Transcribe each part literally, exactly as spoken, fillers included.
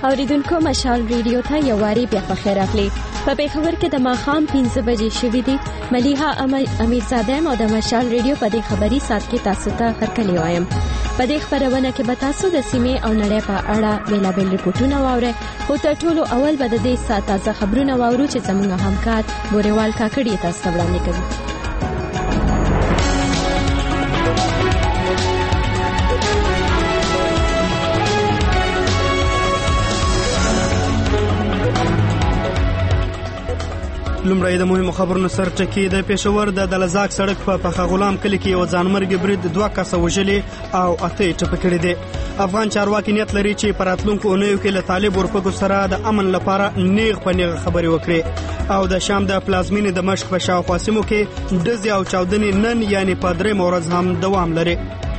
اوریدونکو مشال ریډیو ته یو واری بیا په خیر راغلی. په پیښور کې د ماښام پنځه بجې شوې دي. ملیحه امیرزاده او د مشال ریډیو په دې خبري سات کې تاسو ته هرکلی وایم. په دې خبرونه کې به تاسو د سیمې او نړۍ په اړه بیلابیل ریپورتونه واورئ. خو تر ټولو اول به د دې سات تازه خبرونه واورو چې زموږ همکار بوريوال کاکړي تاسو ته وړاندې کوي. لومړی د مهمو خبرونو سرټکی. د پېښور د دلزاک سړک په پخه غلام کلی کې یو ځانمرګي برید دوه کسه وژلي او اته ټپه کړي دي. افغان چارواکي نیت لري چې په راتلونکو اونیو کې له طالب ورپګو سره د امن لپاره نیغ په نیغ خبرې وکړي. او د شام د پلازمینې دمشق په شاوخوا سیمو کې ډزې او چاودنې نن یعنی په درېیمه ورځ هم دوام لري.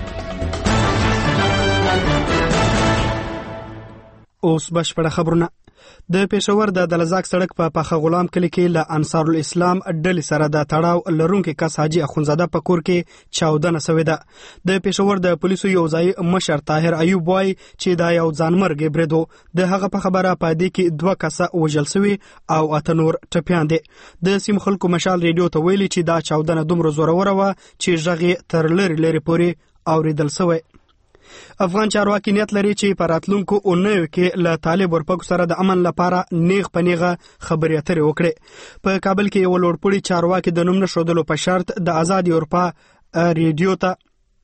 اوس بشپړه خبرونه. د پېښور د دلزاک سړک په پخه غلام کلی کې له انصار الاسلام ډلې سره د تړاو لرونکي کس حاجی اخونزاده په کور کې چاودنه شوې ده. د پېښور د پولیسو یو ځای مشر طاهر ایوب وایي چې دا یو ځانمرګي برید و. د هغه په خبره په دې کې دوه کسه وژل شوي او اته نور ټپیان دي. د سیم خلکو مشال ریډیو ته ویلي چې دا چاودنه دومره زوروره وه چې غږ یې تر لرې لرې پورې اوریدل شوی. افغان چارواکي نیت لري چې په راتلونکو اونیو کې له طالب ورپګو سره د امن لپاره نیغ په نیغه خبرې اترې وکړي. په کابل کې یو لوړپوړي چارواکي د نوم نښودلو په شرط د آزاد اروپا ریډیو ته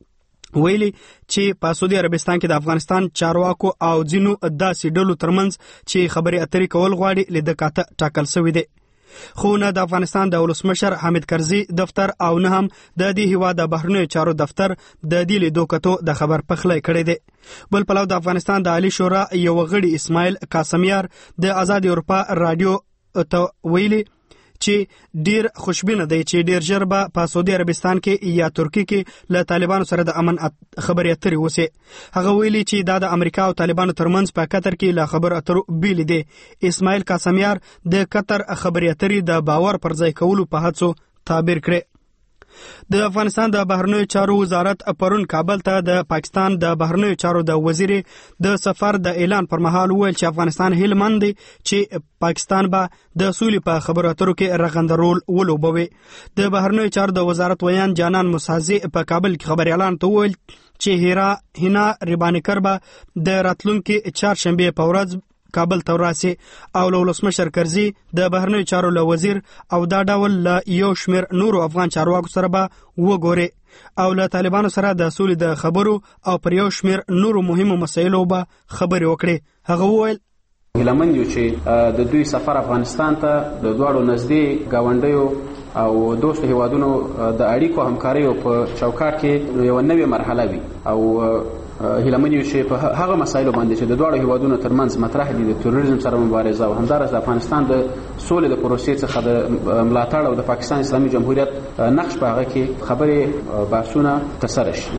ویلي چې په سعودي عربستان کې د افغانستان چارواکو او ځینو داسې ډلو ترمنځ چې خبرې اترې کول غواړي لیده کاته ټاکل شوی دی. خو نه د افغانستان د ولسمشر حامد کرزي دفتر او نه هم د دې هیواد د بهرنیو چارو دفتر د دې لیدو کتو د خبر پخلی کړی دی. بل پلو د افغانستان د عالی شورا یو غړي اسماعیل قاسمیار د آزاد اروپا رادیو ته ویلي چې ډیر خوشبینه دی چې ډیر ژر به په سعودي عربستان کې یا ترکی کې له طالبانو سره د امن خبرې اترې وسي. هغه ویلي چې دا د امریکا او طالبانو ترمنځ په قطر کې له خبرو اترو بیل دي. اسماعیل قاسمیار د قطر خبرې اترې د باور پر ځای کولو په هڅو تعبیر کړي. د افغانستان د بهرنیو چارو وزارت پرون کابل ته د پاکستان د بهرنیو چارو د وزیر د سفر د اعلان پر مهال وویل چې افغانستان هیلمند دی چې پاکستان به د سولې په خبرو اترو کې رغنده رول ولوبوي. د بهرنیو چارو د وزارت ویان جانان مسازي په کابل کې خبري اعلان ته وویل چې هیرا هینا ربانیکر به د راتلونکي چهارشنبه په ورځ کابل ته راسي او له ولسمشر کرزي د بهرنیو چارو له وزیر او دا ډول له یو شمیر نورو افغان چارواکو سره به وګوري او له طالبانو سره د سولې د خبرو او پر یو شمیر نورو مهمو مسایلو به خبرې وکړي. هغه وویل هیلمن یو چې د دوی سفر افغانستان ته د دواړو نږدې گاونډیو او دوست هیوادونو د اړیکو همکاریو په چوکاټ کې یو نوې مرحله وي او هیلمن یو چې په هغه مسایلو باندې چې د دواړو هیوادونو ترمنځ مطرح دي د تروریزم سره مبارزه او همدارس د افغانستان د سولې د پروسې څخه د ملاتړ او د پاکستان اسلامي جمهوریت نقش په هغه کې خبرې بحثونه ترسره شي.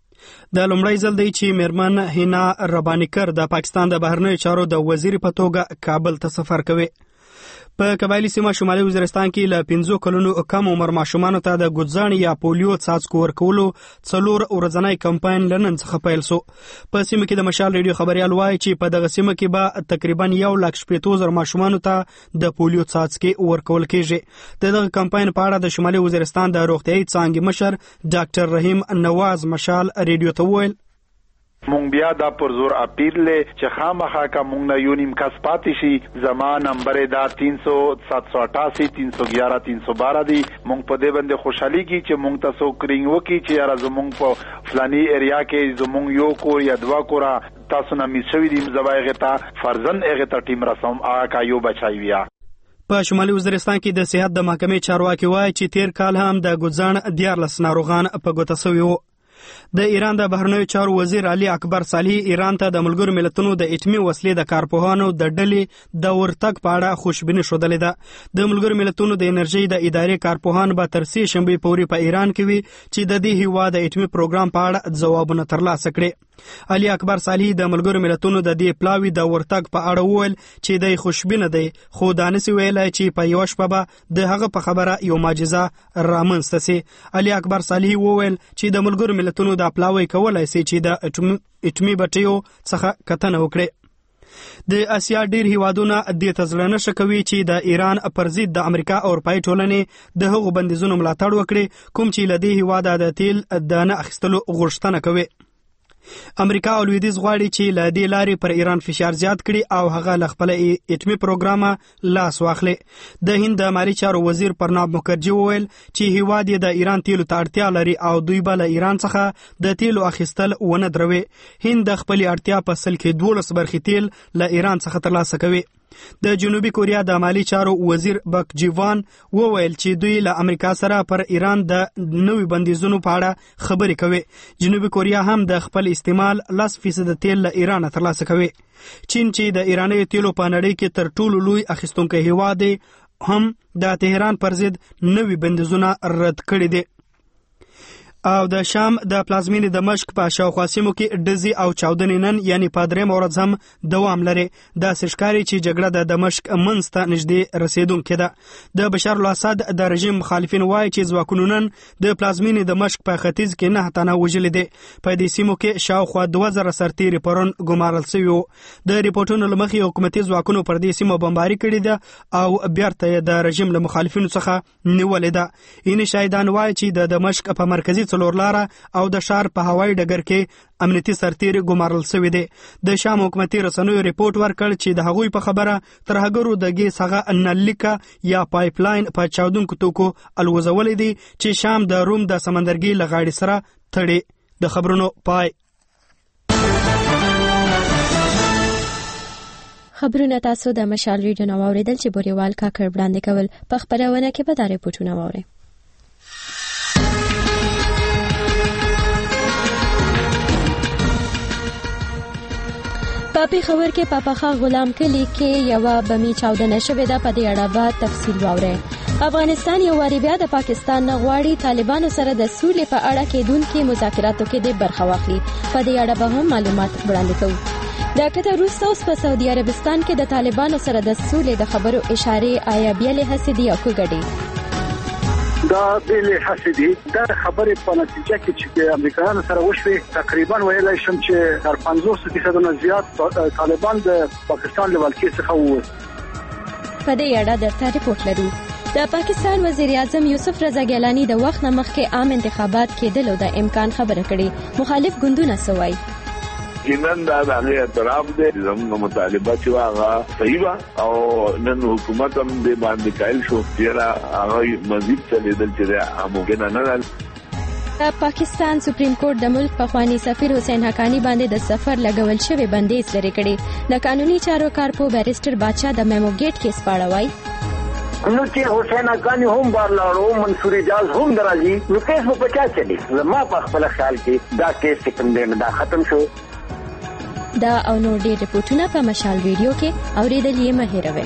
د لومړی ځل دی چې میرمن هینا ربانیکر د پاکستان د بهرنیو چارو د وزیر په توګه کابل ته سفر کوي. په قبایلی سیمه شمالي وزیرستان کې له پنځو کلونو کم عمر ماشومانو ته د ګوځان یا پولیو څاڅکو ورکولو څلور ورځنی کمپاین لنن څخه پیل شو. په سیمه کې د مشال ریډیو خبريال وایي چې په دغه سیمه کې به تقریبا یو لک شپږ زره ماشومانو ته د پولیو څاڅکي ورکول کیږي. دغه کمپاین په اړه د شمالي وزیرستان د روغتیايي څانګې مشر ډاکټر رحیم نواز مشال ریډیو ته وویل مونږ بیا دا پر زور اپیل لې چې خامخا کا مونږ نه یو نیم کس پاتې شي. زمان نمبر دا تین سو سات سو اٹھاسی تین سو گیارہ تین سو بارہ دی. مونږ په دې باندې خوشحالي کی چې مونږ تاسو کرینګ وکي چې یاره زمونږ په فلانی ایریا کې زمونږ یو کور یا دوا کورا تاسو نه میشوي دي زوایغه تا فرزن اغه ته ټیم رسوم آ کا یو بچای ویا. په شمالي وزیرستان کې د صحت د محکمې چارواکي وایي چې تیر کال هم د ګوځان دیارلس ناروغان په ګوته شوي وو. د ایران د بهرنیو چارو وزیر علي اکبر صالح ایران ته د ملګرو ملتونو د اټومي وسلې د کارپوهانو د ډلې د ورتګ په اړه خوشبیني ښودلې ده. د ملګرو ملتونو د انرژي د ادارې کارپوهان به تر سې شنبې پورې په ایران کې وي چې د دې هیواد د اټومي پروګرام په اړه ځوابونه ترلاسه کړي. علي اکبر صالح د ملګرو ملتونو د دې پلاوی د ورتګ په اړه وویل چې د خوشبینه دی خو دانسي ویلای چې په یو شپه به د هغه په خبره یو معجزه رامنځته سي. علي اکبر صالح وویل چې د ملګرو ملتونو د پلاوی کولای سي چې د اټومي بټیو څخه کتنه وکړي. د اسیا ډیر هیوادونه د تزلنه شکوي چې د ایران پر ضد د امریکا او اروپای ټولنې د هغو بندیزونو ملاتړ وکړي کوم چې لدی هیواده د تیل د نه اخیستلو غوښتنه کوي. امریکا او لویدیځ غواړي چې له دې لارې پر ایران فشار زیات کړي او هغه له خپل اټومي پروګرامه لاس واخلي. د هند د مالي چارو وزیر پرناب مخرجي وویل چې هیواد یې د ایران تیلو ته اړتیا لري او دوی به له ایران څخه د تیلو اخیستل ونه دروي. هند د خپل اړتیا په سل کې دولس برخې تیل له ایران څخه ترلاسه کوي. د جنوبي کوریا د مالی چارو وزیر بک جیوان وویل چې دوی له امریکا سره پر ایران د نوي بندیزونو په اړه خبرې کوي. جنوبي کوریا هم د خپل استعمال لس فیصد تیل له ایران ترلاسه کوي. چین چې د ایراني تیلو په نړۍ کې تر ټولو لوی اخیستونکی هیواد دی هم د تهران پر ضد نوي بندیزونه رد کړي دي. او د شام د پلازمینې دمشق په شاوخوا سیمو کې ډزې او چاودنې نن یعنی په درېیمه ورځ هم دوام لري. داسې ښکاري چې جګړه د دمشق منځ ته نږدې رسېدونکې ده. د بشار الاسد د رژیم مخالفین وایي چې ځواکونو نن د پلازمینې دمشق په ختیځ کې نه تنه وژلي دي. په دې سیمو کې شاوخوا دوه زره سرتیري پرون ګمارل شوي وو. د ریپورټونو له مخې حکومتي ځواکونو پر دې سیمو بمباري کړې ده او بیرته یې د رژیم له مخالفینو څخه نیولې ده. یعنې شاهدان وایي چې د دمشق په مرکزي څلور لاره او د شهر په هوایي ډګر کې امنیتي سرتیري ګمارل شوي دي. د شام حکومتي رسنیو ریپورت ورکړ چې د هغوی په خبره ترهګرو د ګیس هغه نلیکا یا پایپ لاین په چاودونکو توکو الوزولې دي چې شام د روم د سمندرګي له غاړې سره تړي. د خبرونو پای. خبرونه تاسو د مشال ریډیو نو اوریدل چې بوريوال کاکړ وړاندې کول. په خبرونه کې به دا ریپورتونه ووري. په پیښور کې په پخا غلام کلی کې یو بمي چاودنه شوې ده. په دې اړه به تفصیل واورئ. افغانستان یو واری بیا د پاکستان نه غواړي طالبانو سره د سولې په اړه کېدونکو مذاکراتو کې د برخه واخلي. په دې اړه به هم معلومات وړاندې کوو. د کتر روسته اوس په سعودي عربستان کې د طالبانو سره د سولې د خبرو اشارې آیا بیلې هڅې دي او کوګډي دا بیلې هڅې دي. دا خبرې په نتیجه کې چې امریکایانو سره وشوې تقریبا ویلای شم چې تر پنځوس فیصد نه زیات طالبان د پاکستان له ولکې څخه ووت. په دې اړه د ریپورت لرو. د پاکستان وزیر اعظم یوسف رضا ګیلانی د وخت نه مخکې عام انتخابات کېدلو د امکان خبره کړې. مخالف ګوندونه څه وایي؟ نن دا د هغه اعتراف دی زموږ مطالبه چې هغه صحیح و او نن حکومت هم دې باندې قایل شو چې هغه مزید چلیدل چې ممکن نه نه. پاکستان سپریم کورټ د ملک پخوانی سفیر حسین حقانی باندې د سفر لګول شوی بندیز لري کړي. د قانوني چارو کارپو بیرسټر بادشاہ د میمو گیټ کیس پاړه وایي نو چې حسین حقانی هم بار لاړو منصور اجاز هم درازي نو کیس په پچا چلی. زما په خپل خیال کې دا کیس کوم دی دا ختم شو. دا او نور ډیر ریپورتونه په مشال ویډیو کې اوریدل یې مه هېروئ.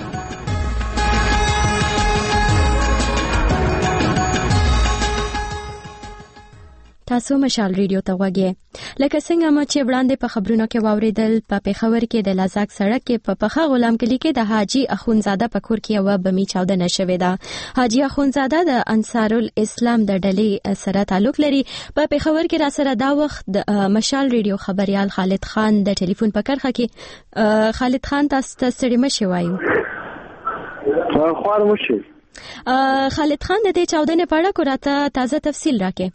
تاسو مشال ریډیو ته وګورئ. لکه څنګه مو چې وړاندې په خبرونو کې واوریدل په پیښور کې د لازاک سړک کې په پخا غلام کلی کې د حاجی اخونزاده په کور کې یو بمي چاودنه شوې ده. حاجی اخونزاده د انصار الاسلام د ډلې سره تعلق لري. په پیښور کې را سره دا وخت د مشال ریډیو خبريال خالد خان د ټلیفون په کرخه کې. خالد خان تاسو ته ستړي مشه وایو. خوار مشه. خالد خان د دې چاودنې په اړه کوراته تازه تفصیل راکې.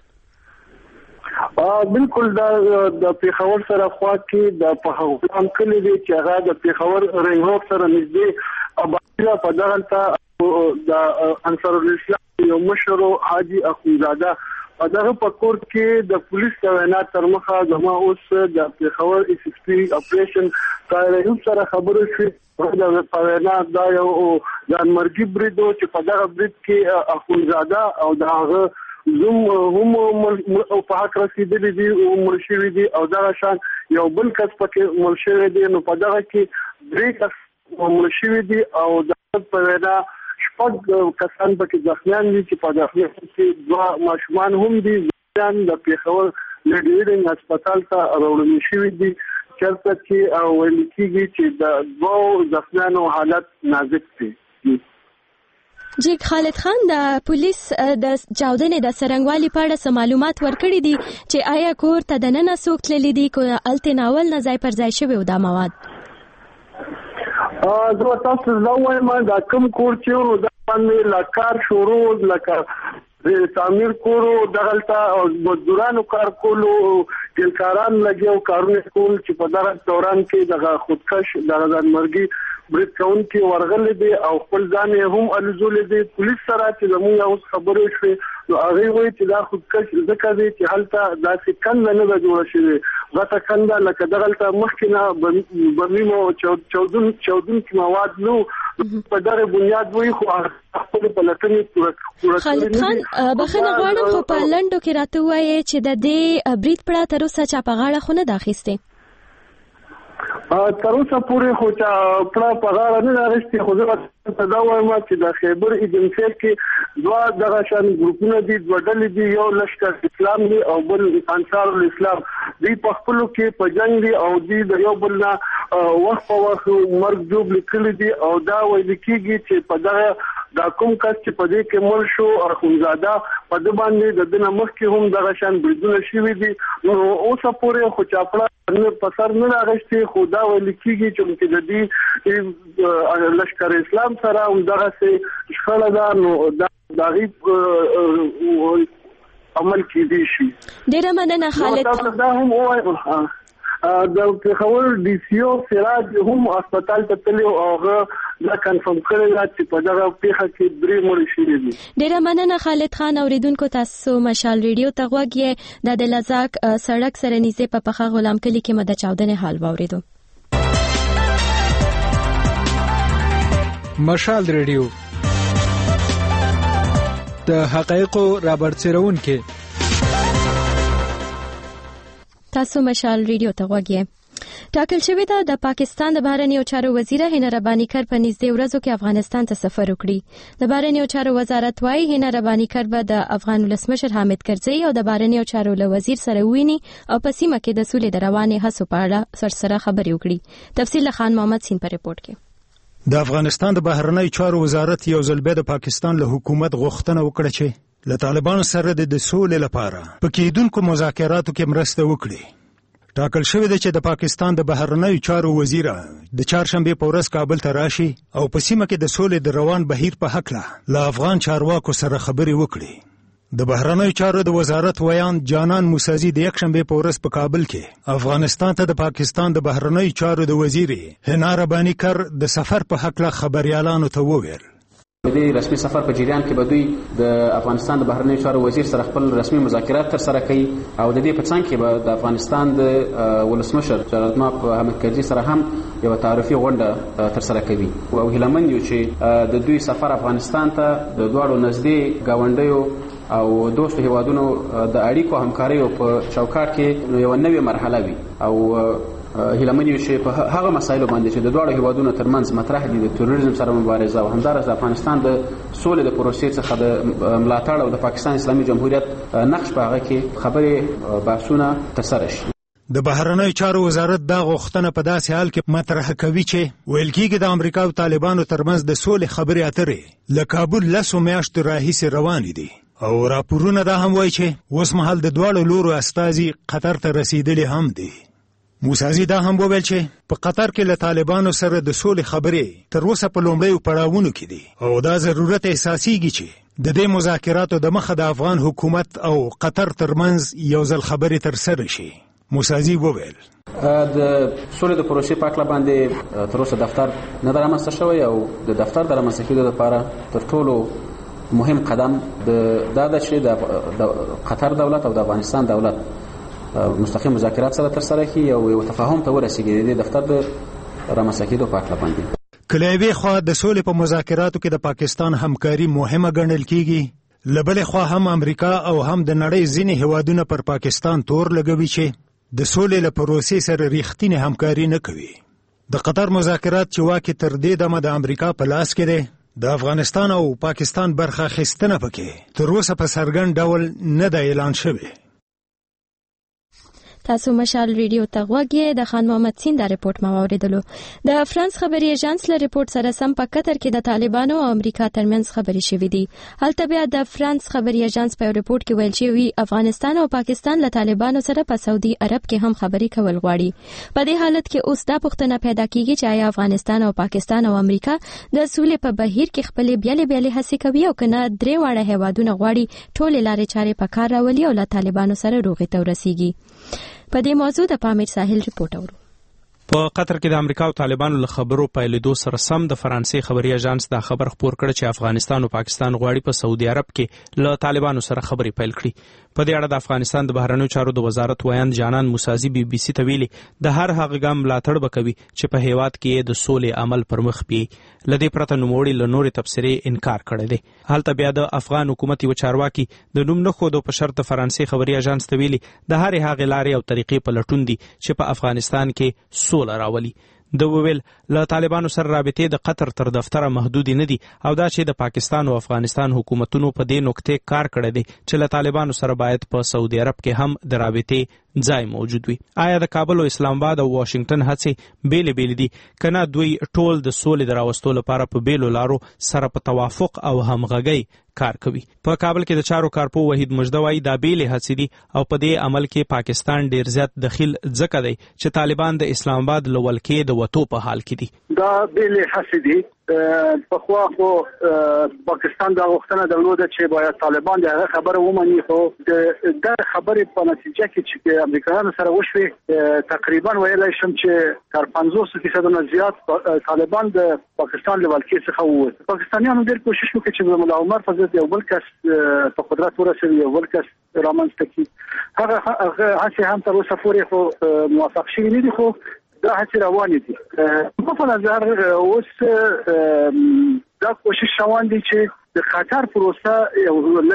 بالکل دا د پیښور سره خوا کې د پهغلام کلی دی چې هغه د پیښور رنګوک سره نږدې اباده په دغه ته د انصار الاسلام یو مشر حاجی اخونزاده په دغه پکور کې د پولیس تعینات تر مخه زما اوس د پیښور اس اس پی اپریشن کاري سره خبرو شوې د پوینا دا یو د مرګي بریدو چې په دغه برید کې اخونزاده او دغه زوم هم او په حق رسیدلې دي او مرشوي دي او دا شان یو بل کس پکې مرشوي دي. نو په دغه کې درې کس مرشوي دي او د په وینا شپږ کسان پکې ځخمیان دي چې په دغه کې دوه ماشومان هم دي. ځان د پیښور لډیرنګ هسپتال ته راوړل شوی دي چرته چې او ویل کېږي چې د دوه ځخمیانو حالت نازک دي. جی خالد خان د پولیس د چاودنې د سرنګوالي په اړه معلومات ورکړي دي چې آیا کور ته دننه څوک تللی دي کو الته ناول نه ځای پر ځای شوی و دا مواد؟ زه تاسو زه وایم دا کوم کور چې دا باندې لا کار شروع لکه تعمیر کورو دغلته مزدورانو کار کولو ټیلکاران لګیو کارونه کول چې په دغه دوران کې دغه خودکش دغه ځانمرګي برید کوونکي ورغلي دي او خپل ځان هم الزول دي پولیس سره چې زموږ اوس خبرې شوې نو هغه وایي چې دا خودکش ځکه دی چې هلته داسې کنده نه ده جوړه شوې غټه کنده لکه دغلته مخکې نه بمیمو چودون چودون کې مواد نو په دغه بنیاد وایي خو خپل پلټنې پوره خالد خان بخښنه غواړم خو په لنډو کې راته ووایې چې د دې برید پړه تر اوسه چا په غاړه خو نه ده اخیستې؟ تر اوسه پورې خو چا پړه په غاړه نه ده اخیستې، خو زه ته دا وایم چې د خیبر ایجنسۍ کې دوه دغه شان ګروپونه دي، دوه ډلې دي، یو لشکر اسلام دی او بل انصار الاسلام. دوی په خپلو کې په جنګ دي او دوی د یو بل نه وخت په وخت مرګ جوړ لیکلي دي او دا ویل کېږي چې په دغه دا کوم کس چې په دې کې مړ شو اخونزاده په دې باندې د دنه مخکې هم دغه شان بریدونه شوي دي. نو اوسه پورې خو چاپړه نه په سر نه راغشتي، خو دا ویل کېږي چې د دې لشکر اسلام سره هم دغه څه شخړه ده، نو دا دغه عمل کېدی شي. ډېره مننه خالد. دا هم وایي د پېښور ډي سي او سراج هم هسپتال ته تللی او هغه دا کنفرم کړی ده چې په دغه پیښه کې درې مړي شوي دي. ډېره مننه خالد خان. اوریدونکو تاسو مشال ریډیو ته غوږ یې. د دلزاک سړک سره نږدې په پخه غلام کلي کې مو د چاودنې حال واورېدو. مشال ریډیو د حقایقو رابرسېرونکي. تاسو مشال ریډیو ته غوږ یې. ټاکل شوې ده د پاکستان د بهرنیو چارو وزیر هینا ربانی کر په نږدې ورځو کې افغانستان ته سفر وکړي. د بهرنیو چارو وزارت وايي هینا ربانی کر به د افغان ولسمشر حامد کرزي او د بهرنیو چارو له وزیر سره ویني او په سیمه کې د سولې د روانې هڅو په اړه سرسره خبرې وکړي. تفصیل خان محمد سین په ریپورت کې. د افغانستان د بهرنیو چارو وزارت یو ځل بیا د پاکستان له حکومت غوښتنه وکړه چې له طالبانو سره د سولې لپاره په کېدونکو مذاکراتو کې مرسته وکړي. ټاکل شوی دی چې د پاکستان د بهرنیو چارو وزیر د چهارشنبه په ورځ کابل ته راشي او په سیمه کې د سولې د روان بهیر په حق له افغان چارواکو سره خبرې وکړي. د بهرنیو چارو د وزارت ویان جانان موسازی د یکشنبه په ورځ په کابل کې افغانستان ته د پاکستان د بهرنیو چارو د وزیر هینا ربانی کر د سفر په حق له خبريالانو ته وویل. په دې رسمي سفر په جریان کې به دوی د افغانستان د بهرنیو چارو وزیر سره خپل رسمي مذاکرات ترسره کوي او د دې په څنګ کې به د افغانستان د ولسمشر جنرال حامد کرزي سره هم یو تعارفي غونډه ترسره کوي او هیله مند یو چې د دوی سفر افغانستان ته د دواړو نږدې ګاونډیو او دوستو هیوادونو د اړیکو همکاریو په چوکاټ کې یو نوې مرحله وي او هیله مند یو چې په هغه مسایلو باندې چې د دواړو هیوادونو ترمنځ مطرح دي د تروریزم سره مبارزه او همدارس د افغانستان د سولې د پروسې څخه د ملاتړ او د پاکستان اسلامي جمهوریت نقش په هغه کې خبرې بحثونه ترسره شي. د بهرنیو چارو وزارت دا غوښتنه په داسې حال کې مطرح کوي چې ویل کېږي د امریکا او طالبانو ترمنځ د سولې خبرې اترې له کابل لسو میاشتو راهیسې روانې دي او راپورونه دا هم وایي چې اوس مهال د دواړو لورو استازي قطر ته رسیدلي هم دي. موسازی دا هم وویل چې په قطر کې له طالبانو سره د سولې خبرې تر اوسه په لومړیو پړاوونو کې دي او دا ضرورت احساسېږي چې د دې مذاکراتو د مخه د افغان حکومت او قطر ترمنځ یو ځل خبرې ترسره شي. موسازی وویل د سولې د پروسې په اړه باندې تر اوسه دفتر نه ده رامنځته شوی او د دفتر د رامنځته کېدو لپاره تر ټولو مهم قدم دا ده چې د قطر دولت او د افغانستان دولت مستقیم مذاکرات سره ترسره کړي او یو تفاهم ته ورسیږي د دفتر د رامنځته کېدو په اړه باندې. کله یوې خوا د سولې په مذاکراتو کې د پاکستان همکاري مهمه ګڼل کېږي، له بلې خوا هم امریکا او هم د نړۍ ځینې هیوادونه پر پاکستان تور لګوي چې د سولې له پروسې سره ریښتینې همکاري نه کوي. د قطر مذاکرات چې واکې تر دې دمه د امریکا په لاس کې دی، د افغانستان او پاکستان برخه اخیستنه پکې تر اوسه په څرګند ډول نه ده اعلان شوې. تاسو مشال ریډیو ته غوږی د خان محمد سین د ریپورت ما اوریدلو. د فرانس خبري ایجنس له ریپورت سره سم په قطر کې د طالبانو او امریکا ترمنځ خبري شوې دي. هلته بیا د فرانس خبري ایجنس په ریپورت کې ویل چې افغانستان او پاکستان له طالبانو سره په سعودي عرب کې هم خبري کول غواړي. په دې حالت کې اوس دا پوښتنه پیدا کیږي چې آیا افغانستان او پاکستان او امریکا د سولې په بهیر کې خپل بیلې بیلې هڅې کوي او کنه درې واړه هیوادونه غواړي ټول لارې چارې په کار راولي او له طالبانو سره روغې ته ورسیږي. په دې موضوع د پامیر ساحل ریپورت اورو. په قطر کې د امریکا او طالبانو له خبرو پیلېدو سره سم د فرانسې خبري اژانس دا خبر خپور کړ چې افغانستان او پاکستان غواړي په سعودي عرب کې له طالبانو سره خبري پیل کړي. په دې اړه د افغانستان د بهرنیو چارو د وزارت ویاند جانان موسازي بي بي سي ته ویلي د هر هغه ګام ملاتړ وکوي چې په هیواد کې د سولې عمل پر مخ بیاي. لدې پرته نوموړي له نورې تبصرې انکار کړی دی. هلته بیا د افغان حکومت یو چارواکي د نوم نه ښودو په شرط د فرانسې خبري اژانس ته ویلي د هر هغه لارې او طریقې په لټون دي چې په افغانستان کې سوله راولي. د وویل له طالبانو سره رابطې د قطر تر دفتره محدود نه دي او دا چې د پاکستان او افغانستان حکومتونو په دې نقطې کار کړی دی چې له طالبانو سره باید په سعودي عرب کې هم د رابطې ځای موجود وي. آیا د کابل او اسلام آباد او واشنگټن هڅې بیلې بیلې دي کنه دوی ټول د سولې د راوستلو لپاره په بیلو لارو سره په توافق او همغږۍ کار کوي. په کابل کې د چارو کارپو وحید مجده وايي دا بیلې هڅې دي او په دې عمل کې پاکستان ډیر زیات دخیل ځکه دی چې طالبان د اسلام آباد له ولکې د وتو په حال کې دي. دا بیلې هڅې دي په خوا خو پاکستان دا غوښتنه درلوده چې باید طالبان دغه خبره ومني خو د خبرې په نتیجه کې چې امریکایانو سره وشوي تقریبا ویلای شم چې تر پنځوس فیصد نه زیات طالبان د پاکستان له ولکې څخه ووت. پاکستانیانو ډېر کوشش وکړ چې ملا عمر فضل یو بل کس په قدرت ورسوي یو بل کس رامنځته کړي. هغه هڅې هم تر اوسه پورې خو موفق شوي نه دي خو دا هڅې روانې دي. په نظر اوس دا کوشش روان دي چې د خطر پروسه یو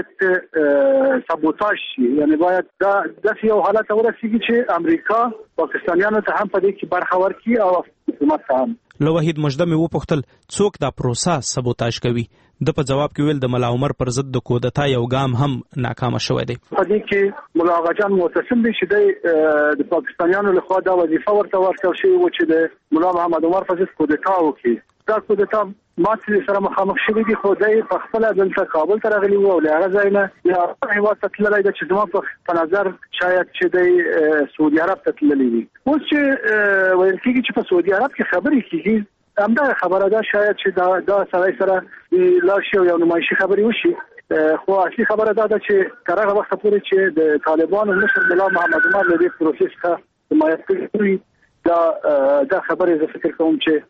لږ سابوتاژ شي یعنی باید دا د یو حالت ورسیږي چې امریکا پاکستانیانو ته هم په دې کې برخه ورکړي او حکومت ته هم. له وحید مجده مې وپوښتل څوک دا پروسه سابوتاژ کوي. د په جواب کې ویل د ملا عمر پر ضد د کودتا یو ګام هم ناکام شوی دی. په دې کې ملا غجان معتصم دی چې د پاکستانیانو لخوا دا وظیفه ورته ورکړل شوې و چې د ملا محمد عمر پر ضد کودتا وکړي. دا کودتا ماته سره مخامخ شوی دی خو دای په خپل دلته کابل ته راغلی و او هغه ځای نه یا هیواد ته تللی دی چې زما په نظر شاید چې د سعودي عرب ته تللی وي. اوس چې ویل کېږي چې په سعودي عرب کې خبرې کېږي همدا خبره ده شاید چې دا دا سړی سره لا شي او نمایشي خبرې وشي خو اصلي خبره دا ده چې تر هغه وخت پورې چې د طالبانو مشر ملا محمد عمر له دې پروسس څخه حمایت کوي دا دا خبره زه فکر کوم چې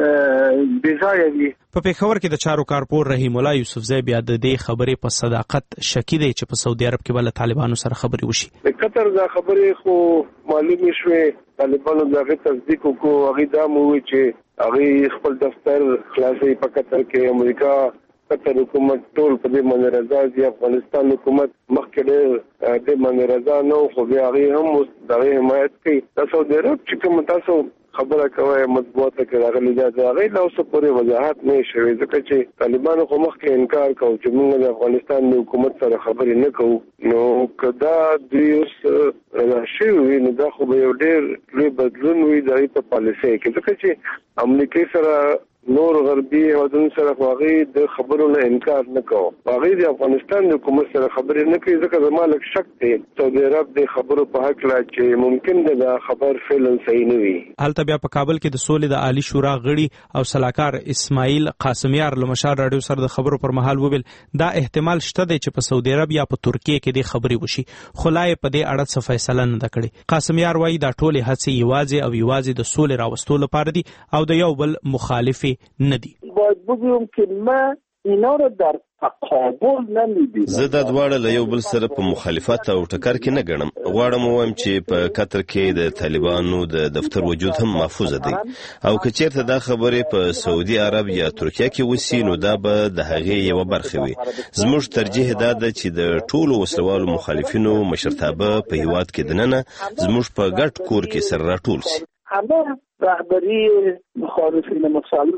بځای وي. په پیښور کې د چارو کارپور رحیم الله یوسفزی بیا د دې خبرې په صداقت شکی دی چې په سعودي عرب کې بل طالبانو سره خبرې وشي. د قطر دا خبرې خو معلومه شوه طالبانو دغه تصدیق وکړو هغه دا مو چې هغه خپل دفتر خلاصي په قطر کې امریکا قطر حکومت ټول په دې باندې رضا دي. افغانستان حکومت مخکې د دې باندې رضا نه خو بیا هغه هم دغه حمایت کوي. تاسو درته چې کوم تاسو خبره کوي مطبوعات کې راغلي دا هغه له اوسه پورې وضاحت نه شوی ځکه چې طالبانو خو مخکې انکار کوي چې موږ د افغانستان د حکومت سره خبرې نه کوو نو کدا دوی اوس راشي نو دا خو به یو ډېر لوی بدلون وي د په پالیسۍ کې ځکه چې امریکا سره نور غربي هیوادونو سره هغه د خبرو نه انکار نه کوي. هغه د افغانستان د حکومت سره خبرې نه کوي ځکه زما لږ شک دی سعودي عرب د خبرو په حق لا چې ممکن ده خبر فعلا صحیح نه وي. هلته بیا په کابل کې د سولې د عالی شورا غړي او سلاکار اسماعیل قاسمیار له مشال رادیو سره د خبرو پر مهال وویل دا احتمال شته دی چې په سعودي عرب یا په ترکیه کې د خبرې وشي خو لا په دې اړه څه فیصله نه کړي. قاسمیار وايي دا ټول هڅې یوازې او یوازې د سولې راوستلو لپاره دي او د یو بل مخالفي ندی. باید بگویم که من اینا رو در تقابل نمی‌بینم. زه دا دواړه له یو بل سره په مخالفت او ټکر کې نه ګڼم. غواړم ووایم چې په قطر کې د طالبانو د دفتر وجود هم محفوظ دی او که چیرته دا خبرې په سعودي عرب یا ترکیه کې وسی نو دا به د هغې یوه برخه وي. زموږ ترجیح دا ده چې د ټولو وسلوالو مخالفینو مشرتابه په هیواد کې دننه زموږ په ګډ کور کې سره راټول شي. همه رهبری مخالفین مسلح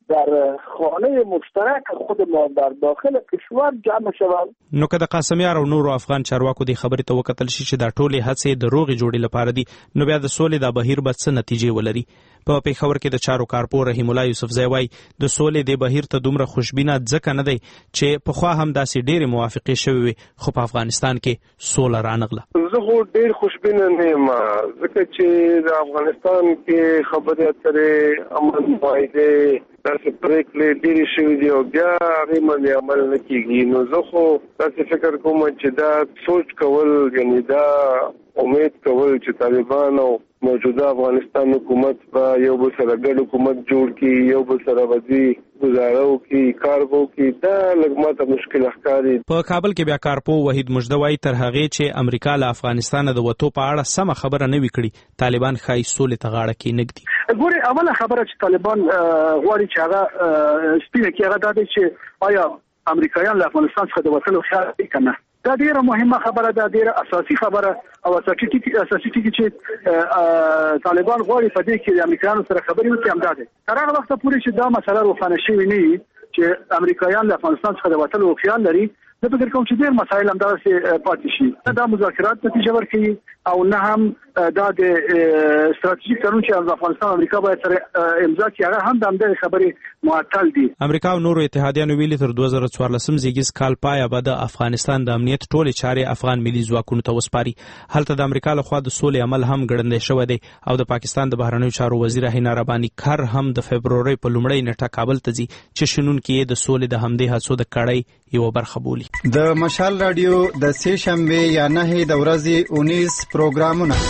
در خانه مشترک خودمان در داخل کشور جمع شوند. نو که د قاسمیار او نورو افغان چارواکو د خبرې ته وکتل شي چې دا ټولې هڅې د روغې جوړې لپاره دي، نو بیا د سولې د بهیر به څه نتیجې ولري؟ په پیښور کې د چارو کارپور رحیم الله یوسفزی وایي د سولې د بهیر ته دومره خوشبینه ځکه نه دی چې پخوا هم داسې ډېرې موافقې شوې وي، خو په افغانستان کې سوله رانغله. زه خو ډېر خوشبینه نه یم ځکه چې د افغانستان کې خبرې اترې امن معاهدې داسې پرېکړې ډېرې شوي دي او بیا هغې باندې عمل نه کېږي. نو زه خو داسې فکر کوم چې دا سوچ کول، یعنې دا امید کول چې طالبان او موجوده افغانستان حکومت به یو بل سره ګډ حکومت جوړ کړي، یو بل سره به ځي گزاره وکړي، کار به وکړي، دا لږ ماته مشکل ښکاري. په کابل کې بیا کارپو وحید مجده وایي تر هغې چې امریکا له افغانستانه د وتو په اړه سمه خبره نه وي کړې، طالبان ښایي سولې ته غاړه کېنږدي. ګورې، اوله خبره چې طالبان غواړي چې هغه سپینه کړي هغه دا دی چې آیا امریکایان له افغانستان څخه د وتلو خیال کوي که نه. دا ډیره مهمه خبره ده، ډیره اساسي خبره او اساسي ټکی اساسي ټکی چې طالبان غواړي په دې کې د امریکایانو سره خبرې وکړي همدا ده. تر هغه وخته پورې چې دا مسله روښانه شوې نه وي چې امریکایان له افغانستان څخه د وتلو خیال لري، زه فکر کوم چې ډېر مسایل همداسې پاتې شي. نه دا مذاکرات نتیجه ورکوي او نه هم دا د ستراتیژیک تړون چې افغانستان امریکا باید سره امضا کړي هغه هم د همدغې خبرې معطل دي. امریکا او نورو اتحادیانو ویلي تر دوه زره څوارلسم زیږیز کال پایه به د افغانستان د امنیت ټولې چارې افغان ملي ځواکونو ته وسپاري. هلته د امریکا لخوا د سولې عمل هم ګړندی شوی دی او د پاکستان د بهرنیو چارو وزیر حنا رباني کر هم د فبرورۍ په لومړۍ نیټه کابل ته ځي چې شنونکي یې د سولې د همدې هڅو د کړۍ یو برخه بولي. د مشال رادیو د سې شنبه یا نه د ورځې اونیس پروګرامونه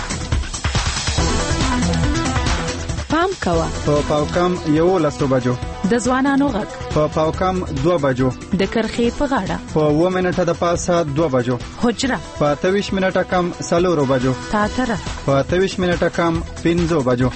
پام کوه په پاوکم یو لسو بجو، د ځوانانو غږ په پاوکم دوه بجو، د کرخې په غاړه په اوه منټه د پاسه دوه بجو، حجره په اتهویشت منټه کم څلورو بجو، تاتره په اتهویشت منټه کم پنځو بجو.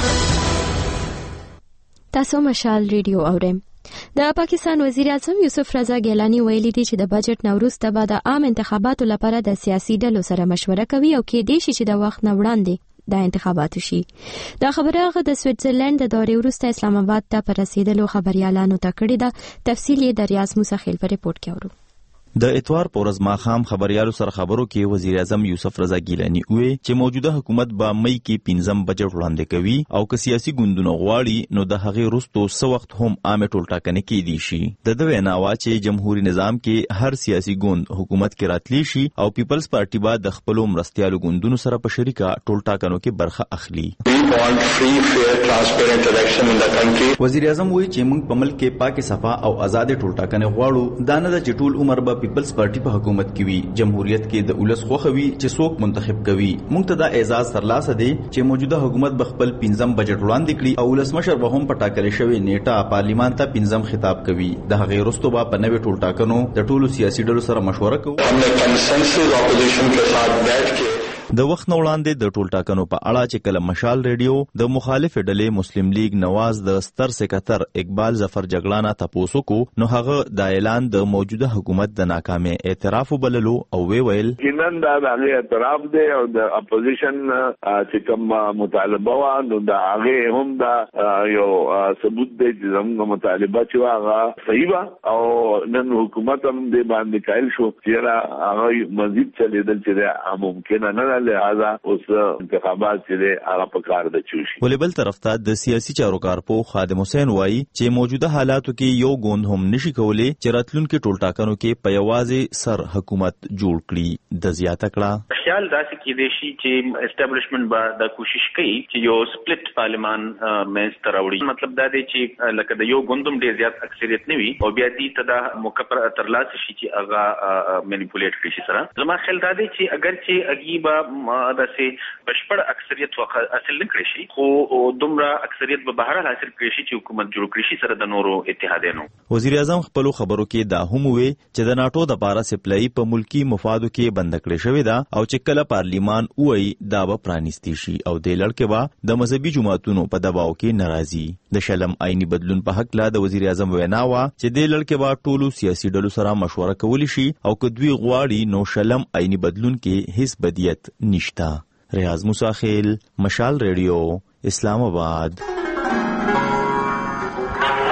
تاسو مشال ریډیو اورئ. د پاکستان وزیر اعظم یوسف رضا ګیلانی ویلي دی چې د بجټ نه وروسته به د عام انتخاباتو لپاره د سیاسي ډلو سره مشوره کوي او کېدای شي چې د وخت نه وړاندې د انتخاباتو شي. دا خبره هغه د سویټزرلند د دورې وروسته اسلام آباد ته پر رسیدلو خبريالانو ته کړې ده. تفصیل یې د ریاض موسی خیل په ریپورت کې اورو. د اتوار په ورځ ماښام خبريالو سره خبرو کې وزیر اعظم یوسف رضا ګیلانی وویل چې موجوده حکومت به مئی کې پنځم بجټ وړاندې کوي او که سیاسي ګوندونه غواړي نو د هغې وروسته څه وخت هم عامه ټولټاکنې کېدی شي. د ده وینا وه چې جمهوري نظام کې هر سیاسي ګوند حکومت کې راتلی شي او پیپلز پارټي به د خپلو مرستیالو ګوندونو سره په شریکه ټولټاکنو کې برخه اخلي. وزیر اعظم وویل چې موږ په ملک کې پاکه صفا او آزاد ټولټاکنې غواړو. دا نه ده چې ټول عمر به پیپلز پارټي په حکومت کې وي. جمهوریت کې د ولس خوښه وي چې څوک منتخب کوي. موږ ته دا اعزاز ترلاسه دی چې موجوده حکومت به خپل پنځم بجټ وړاندې کړي او ولسمشر به هم په ټاکلې شوې نیټه پارلیمان ته پنځم خطاب کوي. د هغې وروسته به په نوې ټولټاکنو د ټولو سیاسي ډلو سره مشوره کوو. د وخت نه وړاندې د ټولټاکنو په اړه چې کله مشال ریډیو د مخالف ډلې مسلم لیگ نواز د ستر سکتر اقبال ظفر جګړانه تاسو کو نو هغه د اعلان د موجوده حکومت د ناکامۍ اعتراف وبللو او وی ویل کینن دا د اعتراف دی او د اپوزیشن چې کوم مطالبه و نو دا هغه هم دا یو ثبوت دی چې زموږ مطالبه چې هغه صحیح و او نن حکومت هم د باندې قائل شو چې هغه مزید چلیدل چې ممکن نه لہذا اوس انتخابات چې هغه په کار د چوشي. ولې بل طرف ته د سیاسي چارو کارپو خادم حسین وایي چې موجوده حالاتو کې یو ګوند هم نشي کولی چې راتلونکي ټولټاکنو کې په یوازې سر حکومت جوړ کړي. د زیاته کړه خیال داسې کېدای شي چې اسټابلیشمنت به د کوشش کوي چې یو سپلټ پارلیمان منځ ته راوړي. مطلب دا دی چې لکه د یو ګوندم ډېر زیات اکثریت نه وي او بیا دې ته دا موقع ترلاسه شي چې هغه مینیپولیټ کړي شي. سره زما خیال دا دی چې اگر چې اګي دا سي بشپړ اکثریت حاصل نکړي شي خو دومره اکثریت به بهر حاصل کړي شي چې حکومت جوړ کړي شي سره د نورو اتحادونو. وزیر اعظم خپل خبرو کې دا هم وی چې د ناتو د پاره سپلای په ملکی مفادو کې بند کړي شوی دا او چې کله پارلیمان وای دا به پرانیستی شي او د لړکه با د مذهبي جماعتونو په دباو کې ناراضي. د شلم آئینی بدلون په حق لا د وزیر اعظم وینا وا چې د لړکه با ټولو سیاسي ډلو سره مشوره کولی شي او کدوی غواړي نو شلم آئینی بدلون کې هیڅ بدیت نشتا. ریاض موسی خیل، مشال ریډیو، اسلام آباد.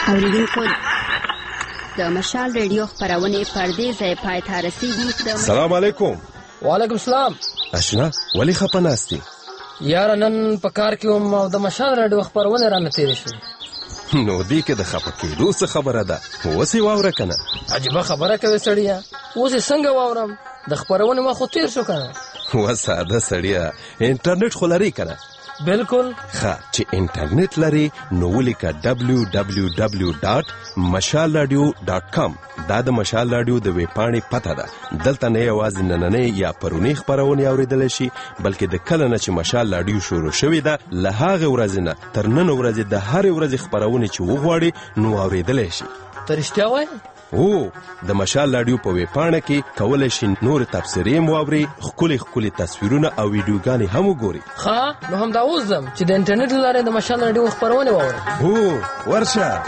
اوریدونکو د مشال ریډیو خبرونه پردې ځای پای ته رسیدي. سلام علیکم. وعلیکم السلام. اشنا ولی خپناستی یار نن په کار کې هم او د مشال ریډیو خبرونه را نتیری شو. نو دې کې د خپکېدو څه خبره ده؟ وسې واوره کنه. عجیبه خبره کوي سړیا. اوس څنګه واورم؟ د خبرونه ما خو تیر شو کنه. و ساده سړیا انټرنیټ خو لري کنه. بالکل. ښه چې انټرنیټ لري نو ولیکه دبلیو دبلیو دبلیو ډاټ مشال رادیو ډاټ کام. دا د مشال رادیو د ویب پاڼې پته ده. دلته نه یوازې نننۍ یا پرونی خبرونه اوریدل شي بلکې د کله نه چې مشال رادیو شروع شوې ده له هغه ورځې نه تر نن ورځې د هر ورځې خبرونه چې وغواړي نو اوریدل شي. ته رښتیا وایې؟ او د مشال رادیو په ویب پاڼه کې کولای شي نور تفسیرې مواوري خولي خولي تصویرونه او ویډیوګانې هم وګوري. ښه نو هم دا اوس زم چې د انټرنیټ لاره د مشال رادیو خبرونه واورم. هو ورشه.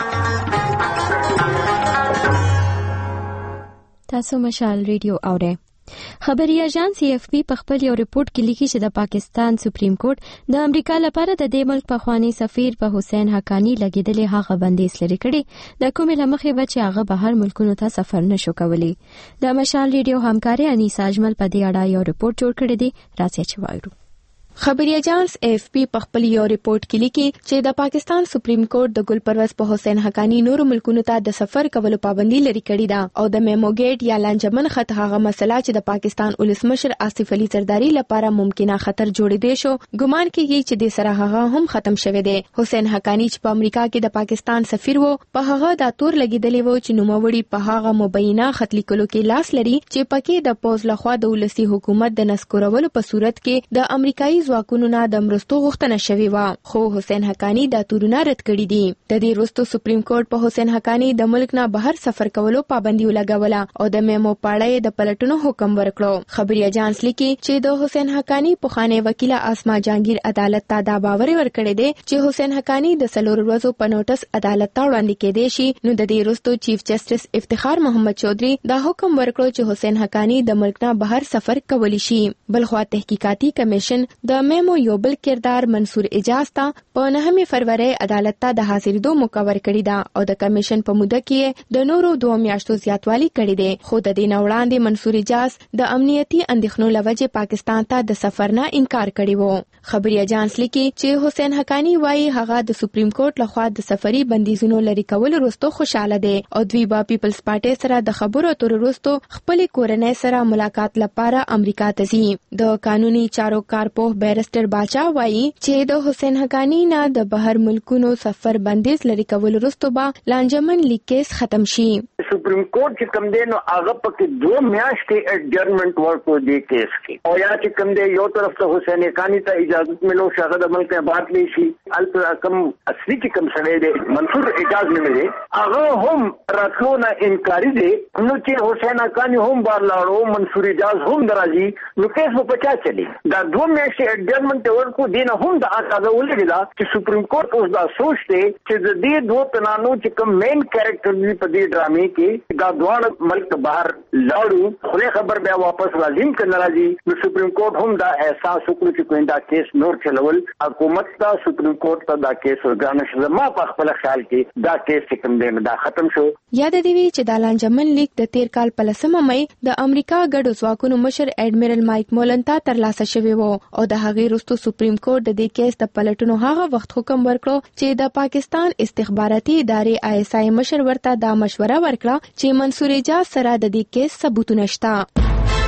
تاسو مشال ریډیو اورئ. خبري اژانس ای اف پی په خپل یو ریپورت کې لیکي چې د پاکستان سپریم کورټ د امریکا لپاره د دې ملک پخوانی سفیر په حسین حقانی لګیدلې هغه بندیز لري کړي د کومې لمخې به چې هغه بهر ملکونو ته سفر نشو کولی. د مشال ریډیو همکاري انیسا اجمل په دې اړه یو ریپورت جوړ کړی دی. راځي چې وایو. خبري اژانس ای اف پی په خپل یو ریپورت کې لیکي چې د پاکستان سپریم کورټ د ګل پرویز په حسین حقانی نور ملکونو ته د سفر کولو پابندي لري کړې ده او د میمو گیټ یا لانجمن خط هغه مسله چې د پاکستان ولسمشر آصف علي زرداری لپاره ممکنه خطر جوړې دی شو ګمان کیږي چې د سره هغه هم ختم شوه دی. حسین حقانی چې په امریکا کې د پاکستان سفیر وو په هغه د تور لګیدلې وو چې نوموړي په هغه مبینه خط لیکلو کې لاس لري چې پکې د پوز لخوا د ولسی حکومت د نسکورولو په صورت کې د امریکایي ځواکونو نه د مرستو غوښتنه شوې و خو حسین حقانی دا تورونه رد کړي دي. د دې وروسته سپریم کورټ په حسین حقانی د ملک نه بهر سفر کولو پابندي ولګوله او د میمو پاړې د پلټونو حکم ورکړو. خبري اژانس لیکي چې د حسین حقانی پخوانی وکیله اسما جهانگیر عدالت ته دا باور ورکړی دی چې حسین حقانی د څلور ورځو په نوټس عدالت ته وړاندې کېدی شي. نو د دې وروسته چیف جسټس افتخار محمد چودھری دا حکم ورکړو چې حسین حقانی د ملک نه بهر سفر کولی شي. بلخوا تحقیقاتي کمیشن د میمو یو بل کردار منصور اجاز ته په نهمه فروری عدالت ته د حاضرېدو موقع ورکړې ده او د کمیشن په موده کې د نورو دوه میاشتو زیاتوالی کړی دی. خو د دې نه وړاندې منصور اجاز د امنیتي اندېښنو لوجې پاکستان ته د سفر نه انکار کړی وو. خبري اژانس لیکي چې حسین حقانی وايي هغه د سپریم کورټ لخوا د سفري بندیزونو لري کول وروسته خوشاله دی او دوی با پیپلز پارټي سره د خبرو اترو وروسته خپل کورنۍ سره ملاقات لپاره امریکا ته ځي. د قانوني چارو کارپوه بیرسټر باچا وایي چې د حسین حقانی نه د بهر ملکونو سفر بندیز لري کول وروسته به لانجمن لیک کیس ختم شي. سپریم کورټ چې کوم دی نو هغه پکې دوه میاشتې اډجرمنټ ورکړو دی کیس کې او یا چې کوم دی یو طرف ته حسین حقانی ته اجازه ملو شغه د ملک بعد لې شي الته کم اصلي چې کوم سره دی منصور اجازه نه ملي هغه هم راتلو نه انکاری دی. نو چې حسین حقانی هم بار لاړو منصور اجازه هم درازي نو کیس په پچا چلی دا دوه میاشتې اډجرمنټ ورکړو دی نه هم د اندازه ولګیدا چې سپریم کورټ اوس دا سوچته چې د دې دوه تنانو چې کوم مین کریکٹر دی په دې ډرامې کې دا دواړه ملک بهر لاړو خو خبر بیا واپس لازم کړه راځي. نو سپریم کورټ هم دا احساس وکړي چې کوم دا کیس نور چلول حکومت ته سپریم کورټ ته دا کیس ورګرانه شو. ما په خپل خیال کې دا کیس کوم دی دا ختم شو. یاد دی وی چې د لانجمن لیک د تیر کال په لسمه مې د امریکا ګډو ځواکونو مشر اډمیرل مایک مولن ته ترلاسه شوی وو او د هغې وروسته سپریم کورټ د دې کیس د پلټونو هغه وخت حکم ورکړو چې د پاکستان استخباراتي ادارې آی اس آی مشر ورته دا مشوره ورکړه چې منصور اجاز سره د دې کیس ثبوتونه شته.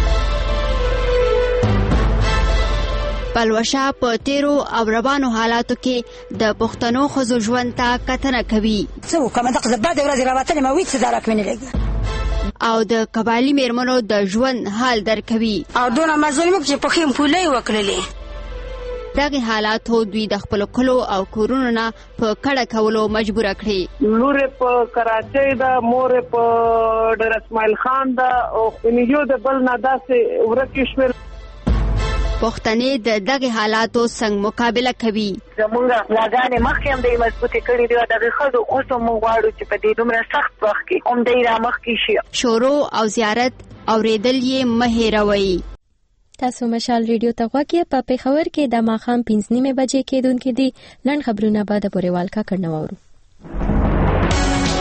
پلوشه په تیرو او روانو حالاتو کې د پښتنو ښځو ژوند ته کتنه کوي. څه وکړم دغه زباده ورځې راوتلې ما ویڅ څه درک مې نه لګي او د قبایلي میرمنو د ژوند حال درکوي او دونه مظلوم چې په خیم پولې وکړلې. دغه حالاتو دوی د خپل کلو او کورونو نه په کډه کولو مجبور کړي. لور په کراچۍ دا مور په ډر اسماعیل خان دا او خنیو د بل نه داسې ورکی شول. پښتنې د دغه حالاتو څنګه مقابله کوي؟ زمونږ لاګانې مخکې هم د مضبوطې کړي دي دغه ښځو اوس هم موږ غواړو چې په دې دومره سخت وخت کې هم دی را مخکې شي. شورو او زیارت اورېدل یې مه هېروئ. تاسو مشال ریډیو ته غواړئ په پیښور کې د ماښام پنځه نیمې بجې کېدونکې دي. نن خبرونه به د بوريوال کا کړنو اورو.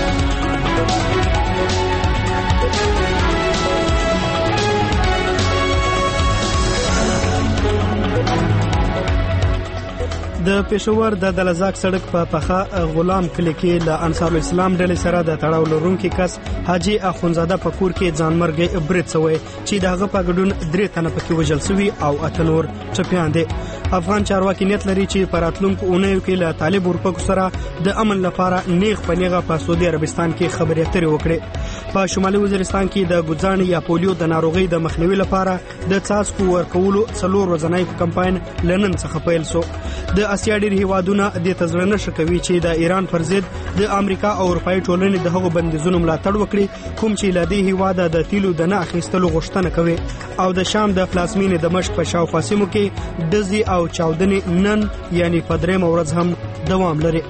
د پېښور د دلزاک سړک په پخه غلام کلی کې له انصار الاسلام ډلې سره د تړاو لرونکي کس حاجي اخونزاده په کور کې ځانمرګي برید شوی چې د هغه په ګډون درې تنه پکې وژل شوي او اته نور ټپیان دي. افغان چارواکي نیت لري چې په راتلونکو اونیو کې له طالب اورپکو سره د امن لپاره نیغ په نیغه په سعودي عربستان کې خبرې اترې وکړي. په شمالي وزیرستان کې د ګوزانې یا پولیو د ناروغۍ د مخنیوي لپاره د څاڅکو ورکولو څلور ورځنی کمپاین لنن څخه پیل شو. د اسیا ډېر هیوادونه د تزړه نشه کوي چې د ایران پر ضد د امریکا او اروپایي ټولنې د هغو بندیزونو ملاتړ وکړي کوم چې له دې هیواده د تیلو د نه اخیستلو غوښتنه کوي او د شام د پلازمینې دمشق په شاوخوا سیمو کې ډزې او چاودنې نن یعنی په درېیمه ورځ هم دوام لري.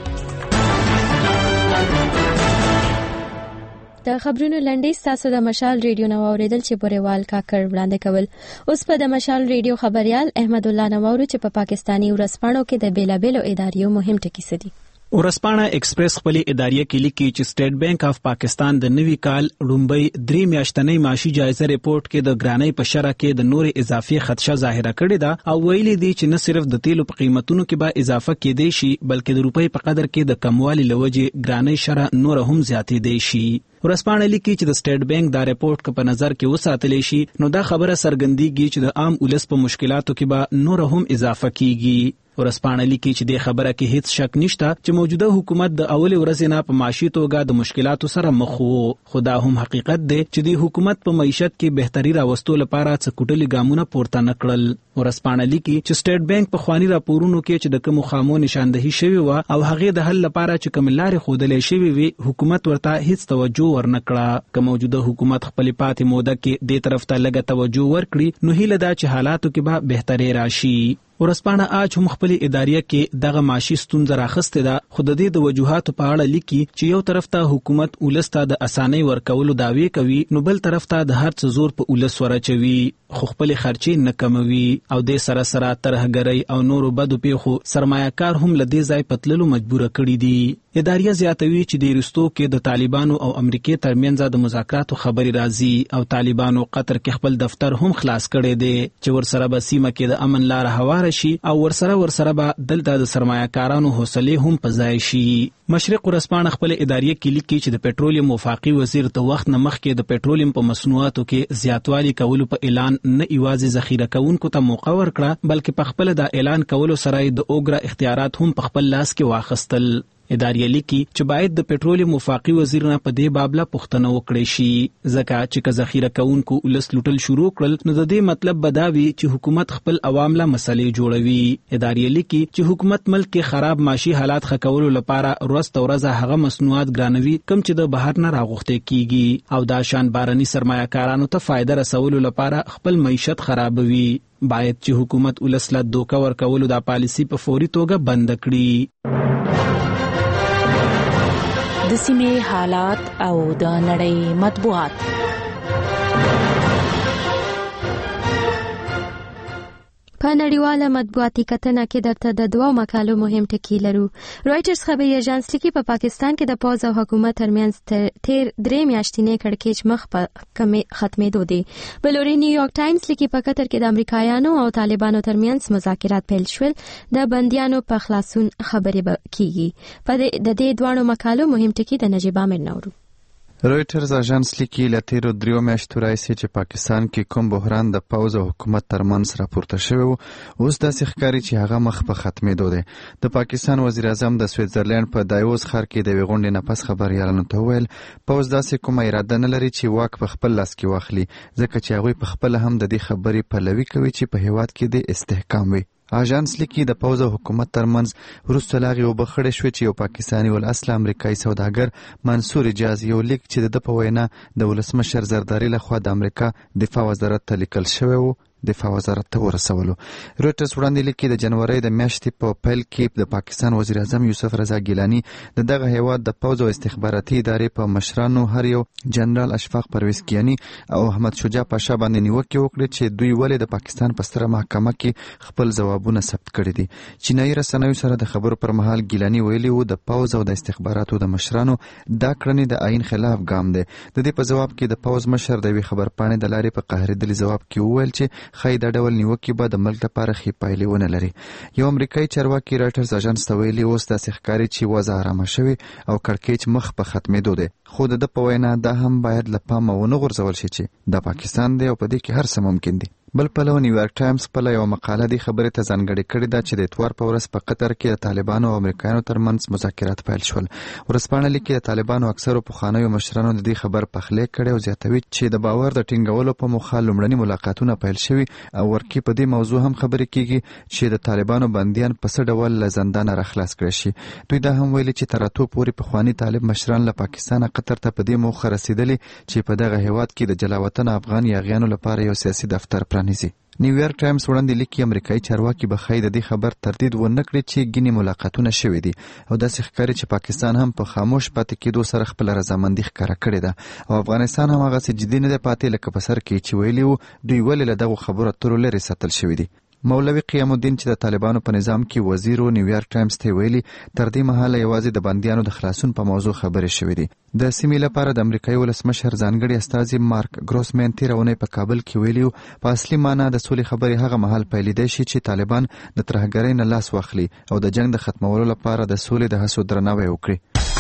د خبرونو لنډیز تاسو د مشال ریډیو نو اوریدل چې بوریوال کاکړ وړاندې کول. اوس په د مشال ریډیو خبريال احمد الله نوورو چې په پاکستانی ورځپاڼو کې د بیلابېلو اداریو مهم ټکي سدي. ورځپاڼه ایکسپریس خپل اداریه کې لیکي چې سټیټ بانک اف پاکستان د نوي کال لومبي درې میاشتنۍ معاشي جایزه ریپورت کې د ګرانۍ په شرح کې د نور اضافي خدشه ظاهره کړې ده او ویلي دي چې نه صرف د تیلو په قیمتونو کې به اضافه کېدې شي بلکې د روپۍ په قدر کې د کموالي لوجې ګرانۍ شرح نور هم زیاتېدې شي. ورځپاڼه لیکي چې د سټیټ بانک دا ریپورت که په نظر کې وساتلی شي نو دا خبره څرګندېږي چې د عام ولس په مشکلاتو کې به نور هم اضافه کیږي. ورځپاڼه لیکي چې د خبره کې هیڅ شک نشته چې موجوده حکومت د اول ورځې نه په معاشي توګه د مشکلاتو سره مخ وو خو دا هم حقیقت دی چې د حکومت په معیشت کې بهتري راوستو لپاره څه کوټلي ګامونه پورته نه کړل. ورځپاڼه لیکي چې سټیټ بانک په خواني راپورونو کې چې د کوم خامو نشاندهي شوی و او هغه د حل لپاره چې کوم لارې خودلې شوی وي حکومت ورته هیڅ توجه ورنکړه. که موجوده حکومت خپل پاتې موده کې دې طرف ته لږه توجه ورکړي نو هیله ده چې حالاتو کې به بهتري راشي. ورځپاڼه اج هم خپل اداریه کې دغه معاشي ستونزه راخسته ده خو د دې د وجوهاتو په اړه لیکي چې یو طرف ته حکومت ولسته د اسانۍ ورکولو داوی کوي نو بل طرف ته د هر څه زور په ولس ورچوي خو خپل خرچې نه کموي او د سره سره ترهګرۍ او نورو بدو پیښو سرمایه‌کار هم له دې ځای پتللو مجبور کړي دي. اداریه زیاتوي چې د رستو کې د طالبانو او امریکای ترمنځ د مذاکراتو خبري راځي او طالبانو قطر کې خپل دفتر هم خلاص کړي دي چې ورسره به سیمه کې د امن لار هواره شي او ورسره ورسره به دلته د سرمایه‌کارانو حوصله هم پزای شي. مشرق ورځپاڼه خپل اداریه کې لیکي چې د پېټرولیم وفاقي وزیر د وخت نه مخکې د پېټرولیم په مصنوعاتو کې زیاتوالی کولو په اعلان نه ایوازي ذخیره کوونکو ته موقع ورکړه بلکې په خپل د اعلان کولو سره د اوګرا اختیارات هم په خپل لاس کې واخیستل. اداریه لیکي چې باید د پېټرولیم وفاقي وزیر نه په دې باب لا پوښتنه وکړي شي ځکه چې که ذخیره کوونکو ولس لوټل شروع کړل نو د دې مطلب بداوي چې حکومت خپل عوام لا مسلې جوړوي. اداریه لیکي چې حکومت ملک کې خراب معاشي حالات ښه کولو لپاره ورځ تر ورځه هغه مصنوعات ګرانوي کوم چې د بهر نه راغوښتل کیږي او دا شان بارني سرمایه‌کارانو ته فائدہ رسولو لپاره خپل معیشت خرابوي. باید چې حکومت ولس لا دوکه ورکولو د پالیسی په فوري توګه بند کړي. د سیمې حالات او د نړۍ مطبوعات. په نړیواله مطبوعاتي کتنه کې درته د دوه مقالو مهم ټکي لرو. رويټرز خبري اژانس لیکي په پاکستان کې د پوز او حکومت ترمنځ تیر درې میاشتې کړکېچ مخ په کمې ختمېدو دي. بلوري نیویارک ټایمز لیکي په قطر کې د امریکایانو او طالبانو ترمنځ مذاکرات پیل شول د بنديانو په خلاصون خبرې کیږي. په د دې دوه مقالو مهم ټکي د نجيب عامر نورو. رويټرز اژانس لیکي له تیرو دریو میاشتو راهیسې چې پاکستان کې کوم بحران د پوز او حکومت ترمنځ راپورته شوی و اوس داسې ښکاري چې هغه مخ په ختمېدو دی. د پاکستان وزیر اعظم د سویټزرلند په دایوز ښار کې د یوې غونډې نه پس خبریالانو ته وویل پوز داسې کومه اراده نه لري چې واک په خپل لاس کې واخلي ځکه چې هغوی په خپله هم د دې خبرې پلوي کوي چې په هیواد کې د استحکام وي. اژانس لیکي د پوز او حکومت ترمنځ وروسته لاغې اوبه خړې شوې چې یو پاکستاني ول اصله امریکایي سوداګر منصور اجاز یو لیک چې د ده په وینا د ولسمشر زرداري لخوا د امریکا دفاع وزارت ته لیکل شوی و دفاع وزارت ته ورسولو. رويټرز وړاندې لیکي د جنوري د میاشتې په پیل کې د پاکستان وزیر اعظم یوسف رضا ګیلانی د دغه هیواد د پوز او استخباراتي ادارې په مشرانو هر یو جنرال اشفاق پرویز کیانی او احمد شجاع پاشا باندې نیوکه وکړه چې دوی ولې د پاکستان په ستره محکمه کې خپل ځوابونه ثبت کړي دي. چینایي رسنیو سره د خبرو پر مهال ګیلانی ویلي و د پوز او د استخباراتو د مشرانو دا کړنې د آئین خلاف ګام دی. د دې په جواب کې د پوز مشر د وی خبرپاڼې د لارې په قهرېدلي جواب کې وویل چې خای د ډول نیوکې به د ملک لپاره ښې پایلې ونه لري. یو امریکایي چارواکي رایټرز اژانس ته ویلي اوس داسې ښکاري چې وضع آرامه شوې او کړکېچ مخ په ختمېدو دی، خو د ده په وینا دا هم باید له پامه ونه غورځول شي چې دا پاکستان دی او په دې کې هر څه ممکن دي. بل پلو نیویارک ټایمز خپله یوه مقاله دې خبرې ته ځانګړې کړې ده چې د اتوار په ورځ په قطر کې د طالبانو او امریکایانو ترمنځ مذاکرات پیل شول. ورځپاڼه لیکي د طالبانو اکثرو پخوانیو مشرانو د دې خبر پخلی کړی او زیاتوي چې د باور د ټینګولو په موخه لومړني ملاقاتونه پیل شوي او ورکې په دې موضوع هم خبرې کیږي چې د طالبانو بندیان په څه ډول له زندانه راخلاص کړی شي. دوی دا هم ویلي چې تر اتو پورې پخواني طالب مشران له پاکستانه قطر ته په دې موخه رسېدلي چې په دغه هیواد کې د جلاوطن افغان یاغیانو لپاره یو سیاسي دفتر پرانیزي. نیویارک ټایمز وړاندې لیکي امریکایي چارواکي به ښایي د دې خبر تردید ونه کړي چې ګینې ملاقاتونه شوي دي او داسې ښکاري چې پاکستان هم په خاموش پاتې کېدو سره خپله رضامندي ښکاره کړې ده او افغانستان هم هغسې جدي نه دی پاتې لکه په سر کې چې ویلي وو دوی ولې له دغو خبرو اترو لرې ساتل شوي دي. مولوي قیام الدین چې د طالبانو په نظام کې وزیر و نیویارک ټایمز ته ویلي تر دې مهاله یوازې د بندیانو د خلاصون په موضوع خبرې شوې دي. د سیمې لپاره د امریکایي ولسمشر ځانګړي استازي مارک ګروسمین تېره اونۍ په کابل کې ویلي په اصلي معنا د سولې خبرې هغه مهال پیلېدی شي چې طالبان د ترهګرۍ نه لاس واخلي او د جنګ د ختمولو لپاره د سولې د هڅو درناوی وکړي.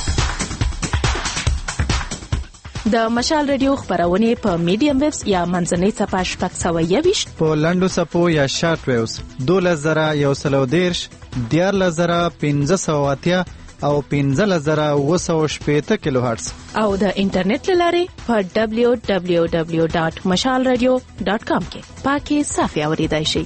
د مشال ریډیو خبرونه په میډیم ویوز یا منځنۍ څپه شپږ سوه یویشت په لنډو څپو یا شارټ ویوز دولس زره یو سل او دېرش دیارلس زره پنځه سوه اتیا او پنځلس زره اووه سوه شپېته کیلو هرټز او د انټرنیټ له لارې په ډبلیو ډبلیو ډبلیو ډاټ مشال ریډیو ډاټ کام کې پاکي صافي اوریدای شي.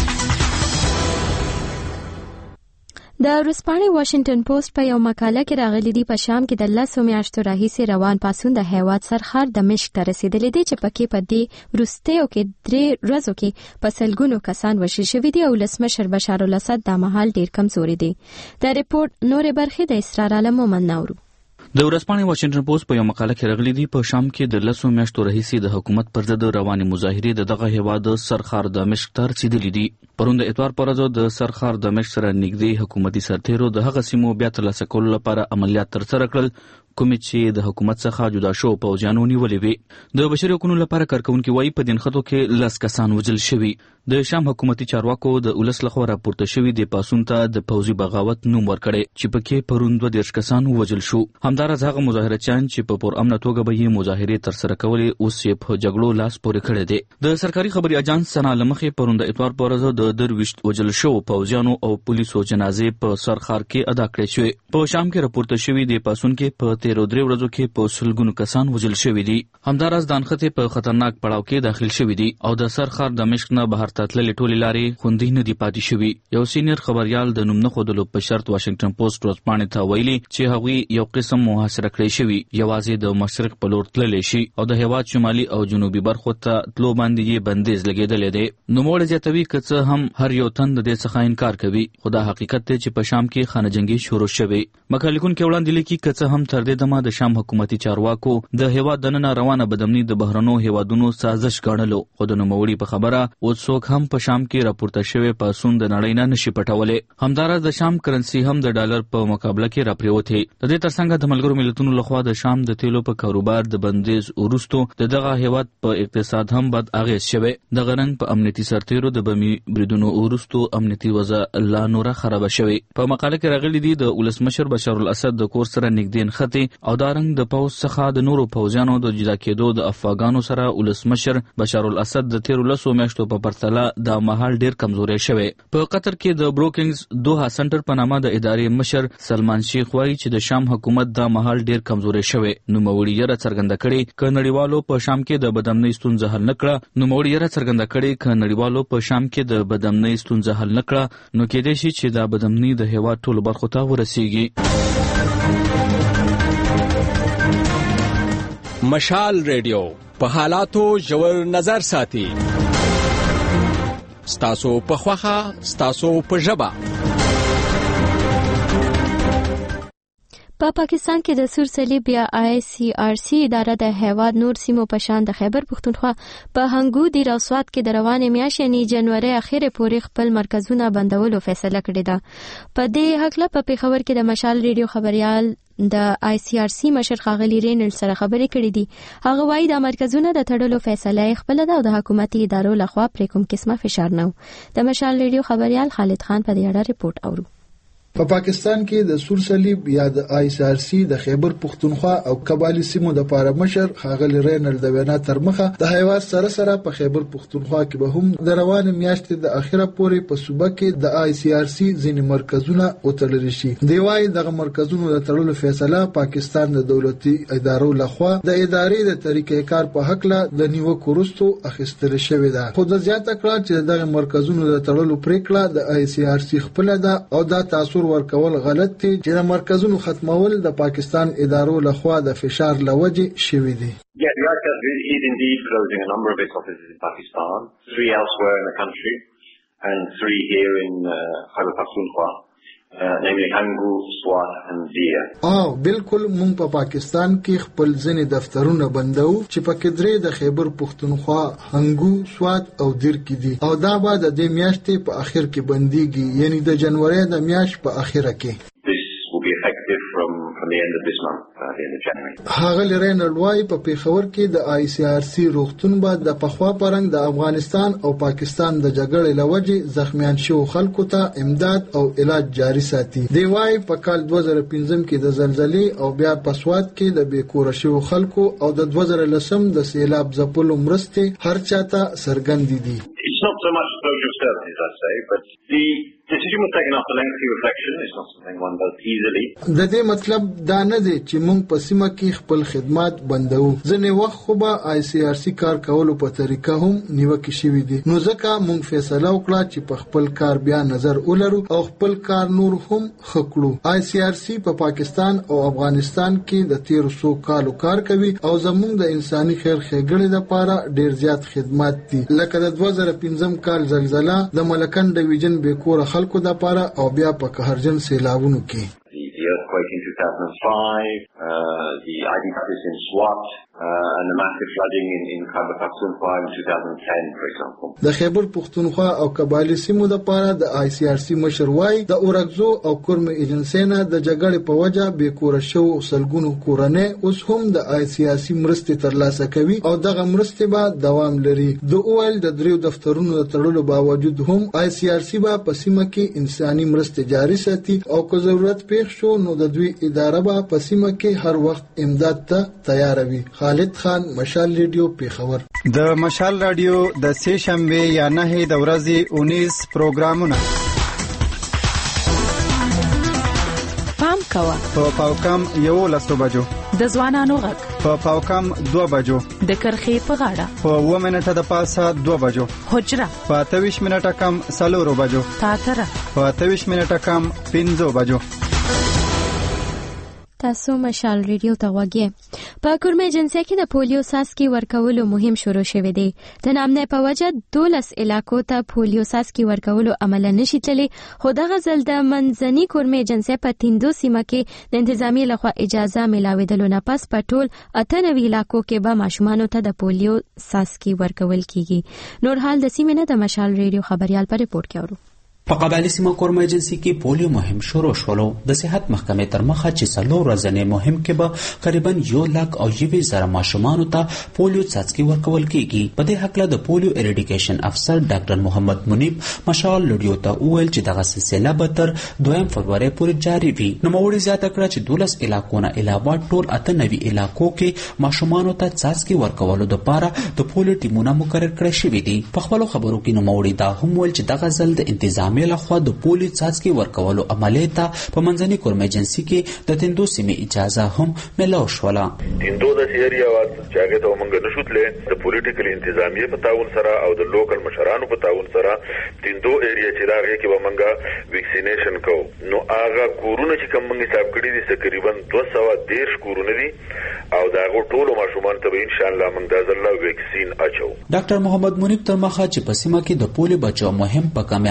د ورځپاڼې واشنگټن پوسټ په یو مقاله کې راغلي دي په شام کې د لسو میاشتو راهیسې روان پاڅون د هیواد سرحد دمشق ته رسیدلی دی چې پکې په دې وروستیو کې درې ورځو کې په سلګونو کسان وژل شوي دي او ولسمشر بشار الاسد دا مهال ډیر کمزوري دی. د ریپورت نورې برخې د اسرار عالم مومن نورو. د ورځپاڼې واشنگټن پوسټ په یو مقاله کې راغلي دي په شام کې د لسو میاشتو راهیسې د حکومت پر ضد روانې مظاهرې د دغه هیواد سرحد دمشق ته رسیدلې دي. پرون د اتوار پر ورځ د سرحد دمشق سره نږدې حکومتي سرتیرو د هغه سیمو بیا ترلاسه کولو لپاره عملیات ترسره کړل کومې چې د حکومت څخه جدا شو پوځیانو نیولې وي. د بشري حقوقو لپاره کارکونکي وایي په دینخطو کې لس کسان وژل شوي. د شام حکومتي چارواکو د ولس لخوا راپورته شوي د پاڅون ته د پوځي بغاوت نوم ورکړی چې پکې پرون دوه دېرش کسان وژل شو. همداراز هغه مظاهرچیان چې په پرامنه توګه به یې مظاهرې ترسره کولې اوس یې په جګړو لاس پورې کړی دی. د سرکاري خبري اجانس سنا له مخې پرون د اتوار په ورځ د درویشت وژل شو پوځیانو او پولیسو جنازې په سرخار کې ادا کړې شوې. په شام کې راپورته شوي د پاڅون کې په تیرو درې ورځو کې په سلګونو کسان وژل شوي دي. همداراز دانخته په خطرناک پړاو کې داخل شوي دي او د سرخار دمشق نه بهر ته تللې ټولې لارې خوندي نه دي پاتې شوي. یو سینیر خبريال د نوم نه ښودلو په شرط واشنگټن پوسټ ورځپاڼې ته ویلي چې هغوی یو قسم محاصره کړی شوي یوازې د مشرق په لور تللی شي او د هیواد شمالي او جنوبي برخو ته تلو باندې یې بندیز لګېدلی دی. نوموړی زیاتوي که څه هم هر یو تن د دې څخه انکار کوي خو دا حقیقت دی چې په شام کې خانه جنګي شروع شوې. مقاله لیکونکي وړاندې لیکي که څه هم تر دې دمه د شام حکومتي چارواکو د هیواد دننه روانه بدامني د بهرنو هیوادونو سازش ګڼلو خو د نوموړي په خبره اوس څوک هم په شام کې راپورته شوی پاڅون د نړۍ نه نشي پټولی. همداراز د شام کرنسي هم د ډالر په مقابله کې راپریوتې. د دې ترڅنګ د ملګرو ملتونو لخوا د شام د تیلو په کاروبار د بندیز وروستو د دغه هیواد په اقتصاد هم بد اغیز شوی. د غرنګ په امنیتي سرتیرو د بمي بریدونو وروستو امنیتي وضع لا نوره خرابه شوی. په مقاله کې راغلي دي د ولسمشر بشار الاسد د کور سره نږدې نښتې او دارنګ د پوځ څخه د نورو پوځیانو د جدا کېدو د افغانانو سره ولسمشر بشار الاسد د تیرو لسو میاشتو په پرتله د مهال ډیر کمزوري شوی. په قطر کې د بروکینګز دوها سنټر په نامه د ادارې مشر سلمان شیخ وایي چې د شام حکومت د مهال ډیر کمزوري شوی. نوموړي یې څرګنده کړې ک نړیوالو په شام کې د بدامنۍ ستونزه حل نکړه نوموړي یې څرګنده کړې ک نړیوالو په شام کې د بدامنۍ ستونزه حل نکړه نو کېدای شي چې دا بدامنۍ د هیواد ټولو برخو ته ورسیږي. مشال ریډیو په حالاتو ژور نظر ساتي. ستاسو په خوخه ستاسو په ژبه. په پاکستان کې د سور صلیب یا آی سی آر سی اداره د هیواد نور سیمو په شان د خیبر پختونخوا په هنګو دی راوسوات کې د روانې میاشتې یعنی جنوري اخیره پورې خپل مرکزونه بندولو فیصله کړې ده. په دې حق له په پیښور کې د مشال ریډیو خبريال د آی سی آر سی مشر خاغلی رینل سره خبرې کړې دي. هغه وایي د مرکزونو د تړلو فیصله خپل ده او د حکومتي ادارو لخوا پرې کوم قسمه فشار نه و. د مشال ریډیو خبريال خالد خان په دې اړه ریپورت اورو. په پاکستان کې د سور صلیب یا د آی سی آر سی د خیبر پختونخوا او قبایلی سیمو د پاره مشر خاغلی رینل د وینا تر مخه د هیواد سره سره په خیبر پختونخوا کې به هم د روانې میاشتې د اخیره پورې په صوبه کې د آی سی آر سی ځینې مرکزونه وتړل شي. دی وايي دغه مرکزونو د تړلو فیصله پاکستان د دولتي ادارو لخوا د ادارې د طریقې کار په حق له د نیوکو وروسته اخیستل شوې ده. خو د زیاته کړه چې دغه مرکزونو د تړلو پریکړه د آی سی آر سی خپل ده او دا تاسو ورکول غلط دي چې د مرکزونو ختمول د پاکستان ادارو لخوا د فشار لوجه شوی دي. Yeah, the I C A R is indeed closing a number of its offices in Pakistan, three elsewhere in the country, and three here in uh, Khyber Pakhtunkhwa. Uh, namely Hangu, Swat and Dia. او بالکل مونږ په پاکستان کې خپل ځینې دفترونه بندو چې په کې درې د خیبر پختونخوا، هنګو، سوات او دیر کې دي او دا به د دې میاشتې په اخر کې بنديږي، یعنی د جنوري د میاشت په اخره کې. From, from the end of this month, uh, the end of January. هغه لرینل وايي په پیښور کې د آی سی آر سی روغتون به د پخوا پرنګ د افغانستان او پاکستان د جګړې لوجې زخمیان شو خلکو ته امداد او علاج جاری ساتي. دی وايي په کال دوه زره پنځم کې د زلزلې او بیا په سوات کې د بیکور شو خلکو او د دوه زره لسم د سیلاب ځپلو مرستې هر چاته سرګند دي. It's not so much closure of services, I say, but the decision was taken after lengthy reflection. It's not something one does easily. د دې مطلب دا نه دی چې موږ په سیمه کې خپل خدمات بندو. ځنې وخت خو به آی سی آر سی کار کولو په طریقه هم نیوکه شوې دي. نو ځکه موږ فیصله وکړه چې په خپل کار بیا نظر ولرو او خپل کار نور هم خکړو. آی سی آر سی په پاکستان او افغانستان کې د تیر څو کالو کار کوي او زموږ د انساني خیر ښېګڼې لپاره ډیر زیات خدمات دي، لکه د دوه زره پنځم کال زلزلہ د ملکن ډیویژن بیکور خلکو د لپاره او بیا په قهرجن سیلابونو کې. The earthquake in two thousand five, uh, the I D crisis in Swat, uh, and the massive flooding in, in Khyber Pakhtunkhwa in two thousand ten, for example. د خیبر پختونخوا او قبایلی سیمو لپاره د آی سی آر سی مشر وايي د اورګزو او کورم ایجنسی نه د جګړې په وجه بیکور شو سلګونو کورنۍ اوس هم د آی سی آر سی مرستې ترلاسه کوي او دغه مرستې به دوام لري. د اول د دریو دفترونو د تړلو باوجود هم آی سی آر سی به په سیمه کې انساني مرستې جاري ساتي او که ضرورت پیښ شو نو د دوی اداره به په سیمه کې هر وخت امداد ته تیار وي. خالد خان، مشال ریډیو، پیښور. د مشال رادیو د سې شنبه یا نه د ورځې اونیز پروګرامونه پام کوه په پاوکم یو لسو بجو، د ځوانانو غږ په پاوکم دوه بجو، د کرخې په غاړه په اوه منټه د پاسه دوه بجو، حجره په اته ویشت منټه کم څلورو بجو، پاتره په اته ویشت منټه کم پنځو بجو. تاسو مشال ریډیو ته غوږی. په کورمه ایجنسی کې د پولیو ساسکی ورکولو مهم شروع شوه دی. د نامنه په وجه دولس علاقو ته پولیو ساسکی ورکولو عمل نشي تللی، خو دغه ځل د منځني کورمه ایجنسی په تیندو سیمه کې د انتظامی لخوا اجازه ملاویدلو نه پس په ټول اته نوي علاقو کې به ماشومان ته د پولیو ساسکی ورکول کیږي. نور حال د سیمه نه د مشال ریډیو خبريال په ریپورت کې اورو. په قبایلی سیمه کورمه ایجنسی کې پولیو مهم شروع شولو. د صحت محکمې تر مخه چې څلور ورځې مهم کې به تقریبا یو لک او یوې زره ماشومان ته پولیو څاڅکي ورکول کیږي. په دې حق له د پولیو اریډیکیشن افسر ډاکټر محمد منیب مشال لډیو ته وویل چې دغه سلسله به تر دویم فبرवरी پورې جاری وي. نو موړي زیاته کړه چې دولس علاقو نه علاوه ټول اته نوي علاقو کې ماشومان ته څاڅکي ورکولو لپاره د پولیو ټیمونه مقرر کړي شوي دي. په خپل خبرو کې نو موړي دا هم ویل چې دغه ځل د انتظامی لخوا د پولیو څاڅکي ورکولو عملیه ته په منځني کورمه ایجنسی کې د تندو سیمې اجازه هم ملو شوله. تندو د ایریا وات چې هغه ته موږ نشوتلې د پولیټیکل انتظامیه په تعاون سره او د لوکل مشرانو په تعاون سره تندو ایریا چې راغی کې به موږ ویکسینیشن کوو. نو هغه کورونه چې کوم موږ حساب کړی دي تقریبا دوه سوه دېرش کورونه دي او دا ټول ماشومان ته ان شاء الله موږ د ځل ویکسین اچو. ډاکټر محمد منیب تر مخه چې په سیمه کې د پولیو بچو مهم په کامیابی سره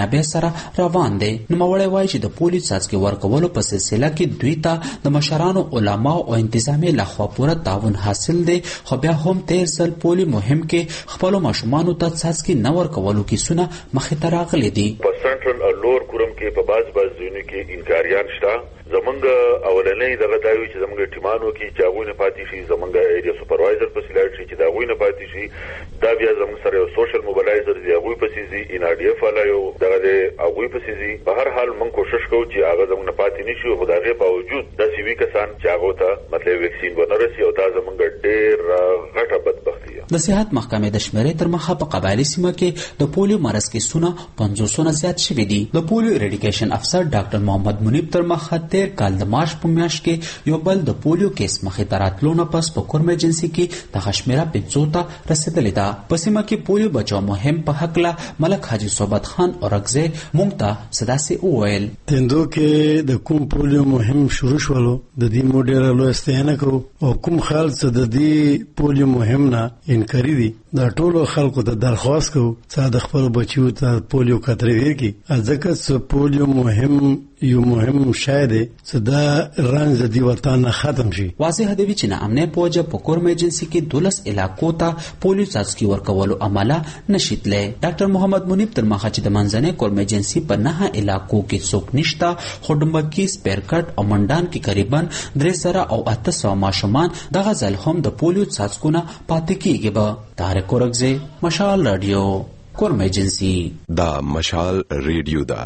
سره روان دی. نوموړی وایي چې د پولیو څاڅکي ورکولو په سلسله کې دوی ته د مشرانو، علماو او انتظامیې لخوا پوره تعاون حاصل دی، خو بیا هم تیر ځل پولیو مهم کې خپلو ماشومانو ته څاڅکي نه ورکولو کیسونه مخې ته راغلي دي. په سنټرل او لور کورم کې په باز باز ځایونو کې انکاریان شته. زمونږ اولنۍ دغه دا وي چې زمونږ ټیمانو کې چې هغوی نه پاتې شي، زمونږ ایریا سوپروایزر پسې لاړ شي چې د هغوی نه پاتې شي. دا بیا زمونږ سره یو سوشل موبلایزر دی، هغوی پسې ځي، ان آر ډي اف والا یو دغه دی، هغوی پسې ځي. په هر حال موږ کوشش کوو چې هغه زمونږ نه پاتې نه شي، خو د هغې باوجود داسې وي کسان چې هغو ته مطلب ویکسین ونه رسي، او دا زمونږ ډېر غټه بدبختي ده. د صحت محکمې د شمیرې تر مخه په قبایلي سیمه کې د پولیو مرض کیسونه پنځوسونه زیات شوي دي. د پولیو اریډیکیشن افسر ډاکټر محمد منیب تر مخه تیر کال د مارچ په میاشت کې یو بل د پولیو کیس مخې ته راتلو نه پس په کورم ایجنسي کې دغه شمیره پنځو ته رسېدلې ده. په سیمه کې پولیو بچاو مهم په هکله ملک حاجي صحبت خان اورکزی موږ ته څه داسې وویل. تندو کې د کوم پولیو مهم شروع شولو د دې مو ډېره لویه ستاینه کوو، او کوم خلک چې د دې پولیو مهم نه انکاري دي دا ټولو خلکو ته درخواست کوو چې د خپلو بچیو ته پولیو قطرې ورکړي، ځکه چې پولیو مهم یو مهم شای دی چې دا رنځ د دې وطن نه ختم شي. واضح دی چې نه امنیت په وجه په کورم ایجنسي کې دولس علاقو ته پولیو څاڅکي ورکولو عمله نشي تللی. ډاکټر محمد منیب تر مخه چې د منځنۍ کورم ایجنسي په نهه علاقو کې څوک نشته، خو ډنبکي، سپیرکټ او منډان کې قریبا درې سره او اته سوه ماشومان دغه ځل هم د پولیو څاڅکونه پاتې کیږي. به طارق اورکزی، مشال رادیو، کورم ایجنسي. دا مشال ریډیو دا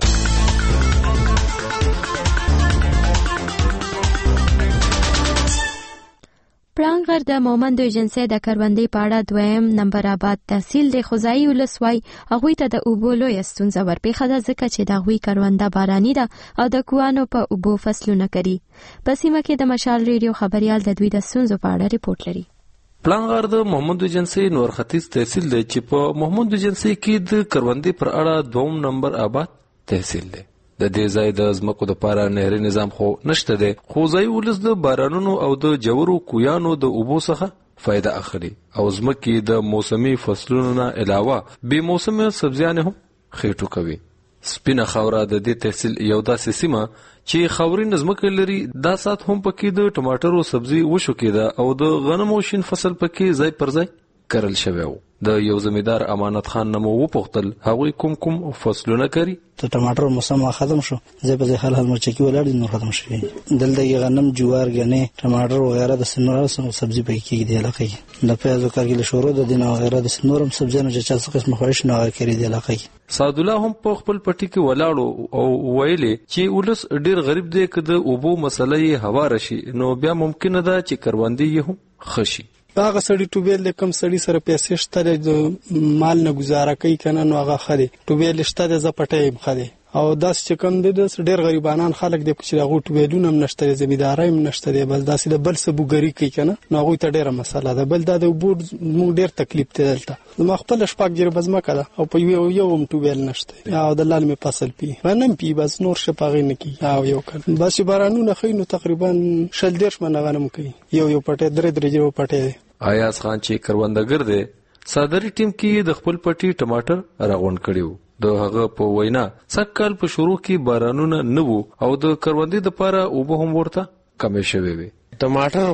پړانګ د مومند ایجنسي د کروندې په اړه دویم نمبر آباد تحصیل د خوځایي ولسوای هغوی ته د اوبو لویه ستونزه ورپېښه ده، ځکه چې د هغوی کرونده باراني ده او د کوانو په اوبو فصلونه کوي. په سیمه کې د مشال ریډیو خبريال د دوی د ستونزو په اړه ریپورت لري. پړانګ د مومند ایجنسي نور ختیځ تحصیل دی چې په مومند ایجنسي کې د کروندې پر اړه دویم نمبر آباد تحصیل دی. د دې ځای د ځمکو دپاره نهري نظام خو نشته دی، خو ځای ولس د بارانونو او د جوړو کویانو د اوبو څخه فایده اخلي، او ځمکې د موسمي فصلونو نه علاوه بې موسمه سبزیانې هم خېټو کوي. سپینه خاوره د دې تحصیل یو داسې سیمه چې خاورین ځمکه لري، دا سات هم پکې د ټماټرو سبزي وشو کېده او د غنمو شین فصل پکې ځای پر ځای کرل شوی و. د یو زمیدار امانت خان نمو وپوښتل هغوی کوم کوم فصلونه کوي. د ټماټر موسم ختم شو، ځای په ځای حل حل مرچکي ولاړ دي، نور ختم شوي. دلته یې غنم، جوار، ګنې، ټماټر وغیره د سنورو سبزي پکې کېږي. د علاقې کې د پیازو کارګیله شورو د دین وغیره د سنورم سبزیانو چې چا څه قسم خواهش نه ورکړي د علاقې کې. سعدالله هم په خپل پټي کې ولاړو او ویلې چې ولس ډیر غریب دی، که د اوبو مسله یې هواره شي نو بیا ممکنه ده چې کروندې یې هم ښه شي. هغه سړی ټوبیل د کم سړی سره پیسې شته د مال نه گزاره کوي کنه، نو هغه خدي ټوبیل شته د زپټې مخدي، او داس چې کم دي د ډېر غریبانان خلک د چې هغه ټوبیلونه هم نشته، زمیدارای هم نشته دی، بس داسې د بل سبوګری کوي کنه، نو هغه ته ډېره مسله ده. بل دا د بورډ موږ ډېر تکلیف ته دلته نو خپل شپږ جره بزما کړه او په یو یو هم ټوبیل نشته، او د لال می فصل پی غنم پی بس نور شپږ نه کی، او یو کړه بس بارانونه خینو تقریبا شل دیرش منه غنم کوي، یو یو پټه درې درې جره پټه. آیاز خان چې کروندګر دی، صادري ټیم کې د خپل پټي ټماټر راغونډ کړیو. د هغه په وینا سکهال په شروع کې بارانونه نه وو او د کروندې دپاره اوبه هم ورته کمې شوې وې. ټماټر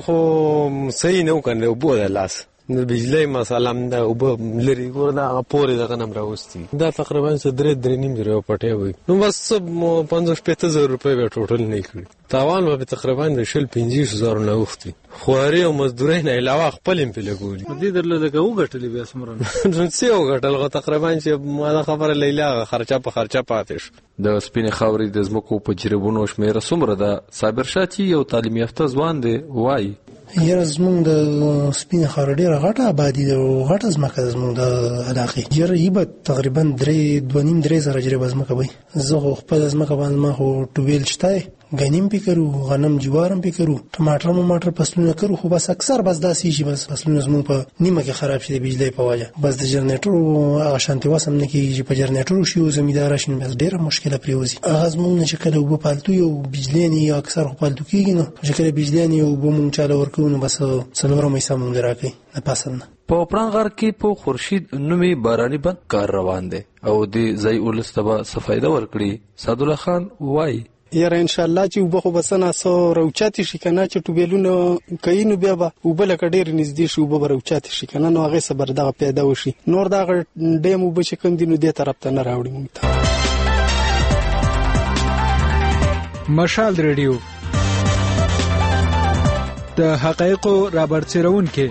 خو صحیح نه وکړل، اوبه د لاس د بجلی مساله هم ده، اوبه لري ګوره دا هغه پورې د غنم راوستي، دا تقریبا څه درې درې نیم زره پټی وي، نو بس پنځوس شپېته زره روپۍ به ټوټل نه کړي. تاوان به تقریبا د شل پنځوس زره نه اوښتي، خواري او مزدورۍ نه علاوه خپل هم پې لګولي. دې درله لږه وګټلې بیا څومره څه وګټل، خو تقریبا چې ما دا خبره لیلا خرچه په خرچه پاتې شو. د سپینې خاورې د ځمکو په جریبونو شمېره څومره ده؟ صابر شاه چې یو تعلیم یافته ځوان دی وایي یاره زمونږ د سپینې خاوره ډېره غټه آبادي ده او غټه ځمکه ده زمونږ د علاقې. یاره یې به تقریبا درې دوه نیم درې زره جریبه ځمکه وي. زه خو خپله ځمکه باندې ما خو ټوبیل شته غنیم پې کرو، غنم جوار هم پې کرو، ټماټر ماټر فصلونه کرو، خو بس اکثر بس داسې شي بس فصلونه زموږ په نیمه کې خراب شي د بجلی په وجه. بس د جنریټر هغه شانتي وسم نه کېږي چې په جنریټر شي او زمیندار شي، بس ډېره مشکله پرېوځي. هغه زموږ نه چې کله اوبه پالتو یو بجلی نه یو اکثر خو پالتو کېږي، نو چې کله بجلی نه یو اوبه مونږ چاله ورکوو نو بس څلورم حصه مونږ راکوي د فصل نه. په پړانغ غر کې په خورشید نومي باراني بند کار روان دی او د ځای ولس ته به څه فایده ورکړي. سعدالله خان وایي یاره ان شاء الله چې وبه خو بسنه سو روچاتي شي کنه چې ټوبېلونه کوي نو بیا به وبه لکه ډېر نږدې شي وبه روچاتي شي کنه، نو هغه صبر دغه پیدا وشي. نور دغه ډیم وبه چې کوم دي نو دې طرف ته نه راوړي مونږ ته. مشال ریډیو د حقایقو رابرسېرونکي.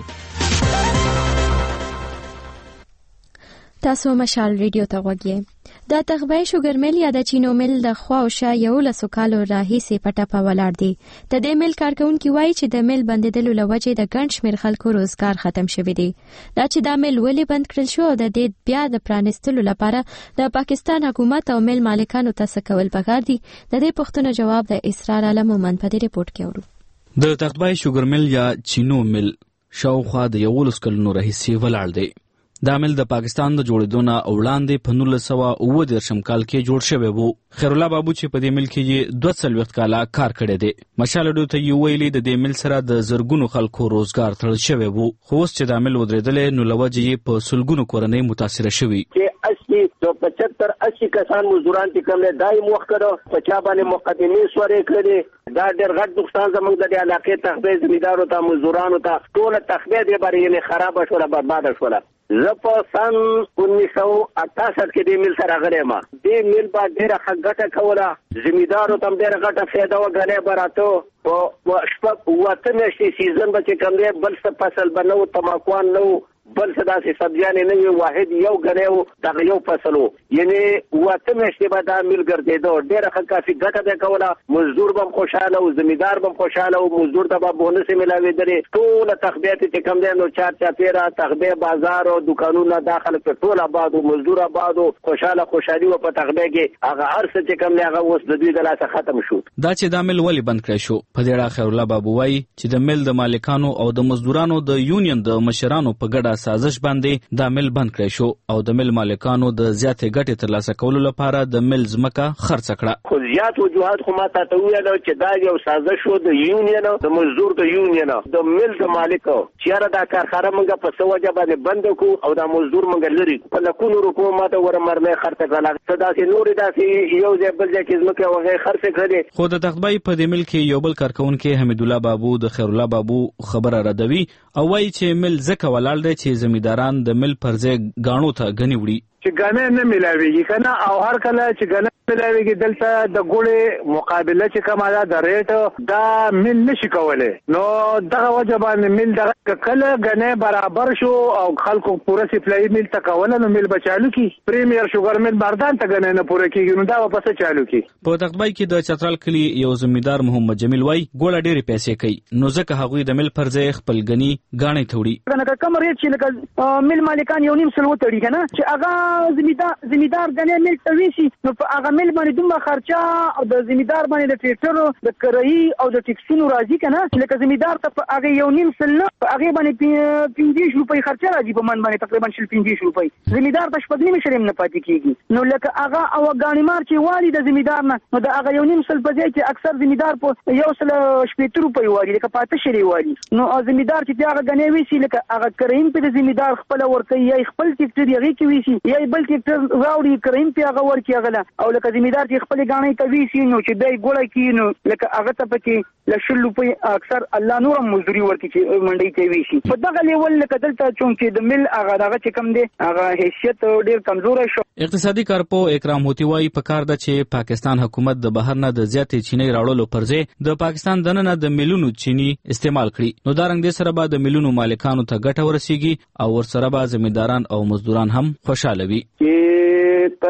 تاسو مشال ریډیو ته غوږی. د تغبای شوګر مل یا د چینو مل د خواوشا یو لسو کالو راهیسې پټه په ولاړ دی. د دې مل کارکونکي وایي چې د مل بندیدلو له وجې د ګڼ شمېر خلکو روزګار ختم شوی دی. دا چې دا مل ولې بند کړل شو او د دې بیا د پرانستلو لپاره د پاکستان حکومت او مل مالکانو ته څه کول پکار دي، د دې پوښتنو جواب د اسرار عالم مومند په دې رپورټ کې اورو. د تغبای شوګر مل یا چینو مل شاوخوا د یولس کلونو راهیسې ولاړ دی. دا مل د پاکستان د جوړېدو نه وړاندې په نولس سوه اووه دېرشم کال کې جوړ شوی و. خیرالله بابو چې په دې مل کې یې دوه څلوېښت کاله کار کړی دی. مشال ریډیو ته یې ویلي د دې مل سره د زرګونو خلکو روزګار تړل شوی و، خو اوس چې دا مل ودرېدلی نو له وجې یې په سلګونو کورنۍ متاثره شوي. اسی تو پچہتر اسی کسان مزدوران چې کوم دی دای موخ کړو په چا باندې مقدمې سورې کړې. دا ډېر غټ نقصان زموږ د علاقې تخبې زمیندارو ته مزدورانو ته ټوله تخبې دې باندې یعنې خرابه شوله برباده شوله. زه په سن انیس سو اٹھاسٹھ کې دې مل سره راغلی ما. دې مل به ډېره ښه ګټه کوله، زمیندارو ته هم ډېره ګټه فایده وه. ګنی به راته په شپږ اووه اته میاشتې سیزن به چې کوم دی بل څه فصل به نه و، تماکوان نه و، بل څه داسې سبزیانې نه وي، واحد یو ګنی و، دغه یو فصل و. یعنې اووه اته میاشتې به دا مل ګرځېده، ډېره ښه کافي ګټه به یې کوله. مزدور به هم خوشحاله و، زمیندار به هم خوشحاله و، مزدور ته به بونسې میلاوېدلې. ټوله تخبیات چې کوم دی نو چار چاپېره تخبې بازار او دوکانونه دا خلک پرې ټول آباد و، مزدور آباد و، خوشحاله خوشحالي وه په تخبې کې. هغه هر څه چې کوم دی هغه اوس د دوی د لاسه ختم شو. دا چې دا مل ولې بند کړی شو، په دې اړه خیرالله بابو وایي چې د مل د مالکانو او د مزدورانو د یونین د مشرانو په ګډه سازش باندې دا مل بند کړی شو او د مل مالکانو د زیاتې ګټې ترلاسه کولو لپاره د مل ځمکه خرڅه کړه. خو زیات وجوهات خو ما ته ته وویل چې دا یو سازش و د یونین، د مزدور د یونین، د مل د مالکو چې یاره دا کارخانه موږ په څه وجه باندې بند کړو او دا مزدور موږ لرې په لکونو روپو ما ته ور مرمۍ خرڅه کړله. څه داسې نورې داسې یو ځای بل ځای کې ځمکې او هغې خرڅې کړلې. خو د تخبای په دې مل کې یو بل کارکونکی حمیدالله بابو د خیرالله بابو خبره ردوي او وایي چې مل ځکه ولاړ دی چې زمینداران د مل پر ځای ګاڼو ته ګنې وړي. چې ګنې نه ملاویږي که نه، او هر کله چې ګنې ملاویږي دلته د ګوړې مقابله چې کومه ده د ریټ دا مل نشي کولی. نو دغه وجه باندې مل دغه کله ګنې برابر شو او خلکو پوره سپلایي مل ته کوله نو مل به چالو کي. پریمیر شوګر مل بردان ته ګنې نه پوره کېږي نو دا به پسې چالو کي. په تخبای کې د چترال کلي یو زمیندار محمد جمیل وایي ګوړه ډېرې پیسې کوي، نو ځکه هغوی د مل پر ځای خپل ګني ګاڼې ته وړي. کوم ریټ چې لکه مل مالکان یو نیم سل وتړي که نه، چې هغه زمیندار زمیندار ګنې مل ته ویشي نو په هغه مل باندې دومره خرچه او د زمیندار باندې د ټریکټرو د کرایي او د ټکسونو راځي که نه، لکه زمیندار ته په هغې یو نیم سل نه په هغې باندې پنځه روپۍ خرچه راځي په من باندې تقریبا شل پنځه روپۍ. زمیندار ته شپږ نیمې شل هم نه پاتې کېږي. نو لکه هغه او ګاڼې مار چې والي د زمیندار نه نو د هغه یو نیم سل په ځای کې اکثر زمیندار په یو سل شپېته روپۍ والي لکه پاته شلې والي. نو زمیندار چې هغه ګنې ویسي لکه هغه کرایي په د زمیندار خپله ورکوي یا خپل ټیکټر یې هغې کې ویسي یا بل ټیکټر راوړي کرایي پې هغه ورکړي هغه له. او لکه زمیندار چې خپلې ګاڼۍ ته ویسي نو چې بیا یې ګوړه کړي نو لکه هغه ته پکې له شل روپۍ اکثر الله نور هم مزدوري ورکړي چې منډۍ ته ویسي. په دغه لیول لکه دلته چونکې د مل هغه دغه چې کوم دی هغه حیثیت ډېر کمزوری شو. اقتصادي کارپو اکرام هوتي وایي پکار ده چې پاکستان حکومت د بهر نه د زیاتې چینۍ راوړلو پر ځای د پاکستان دننه د میلیونو چینی استعمال کړي، نو دارنګ دې سره به د میلیونو مالکانو ته ګټه ورسیږي او ورسره به زمینداران او مزدوران هم خوشاله وي. په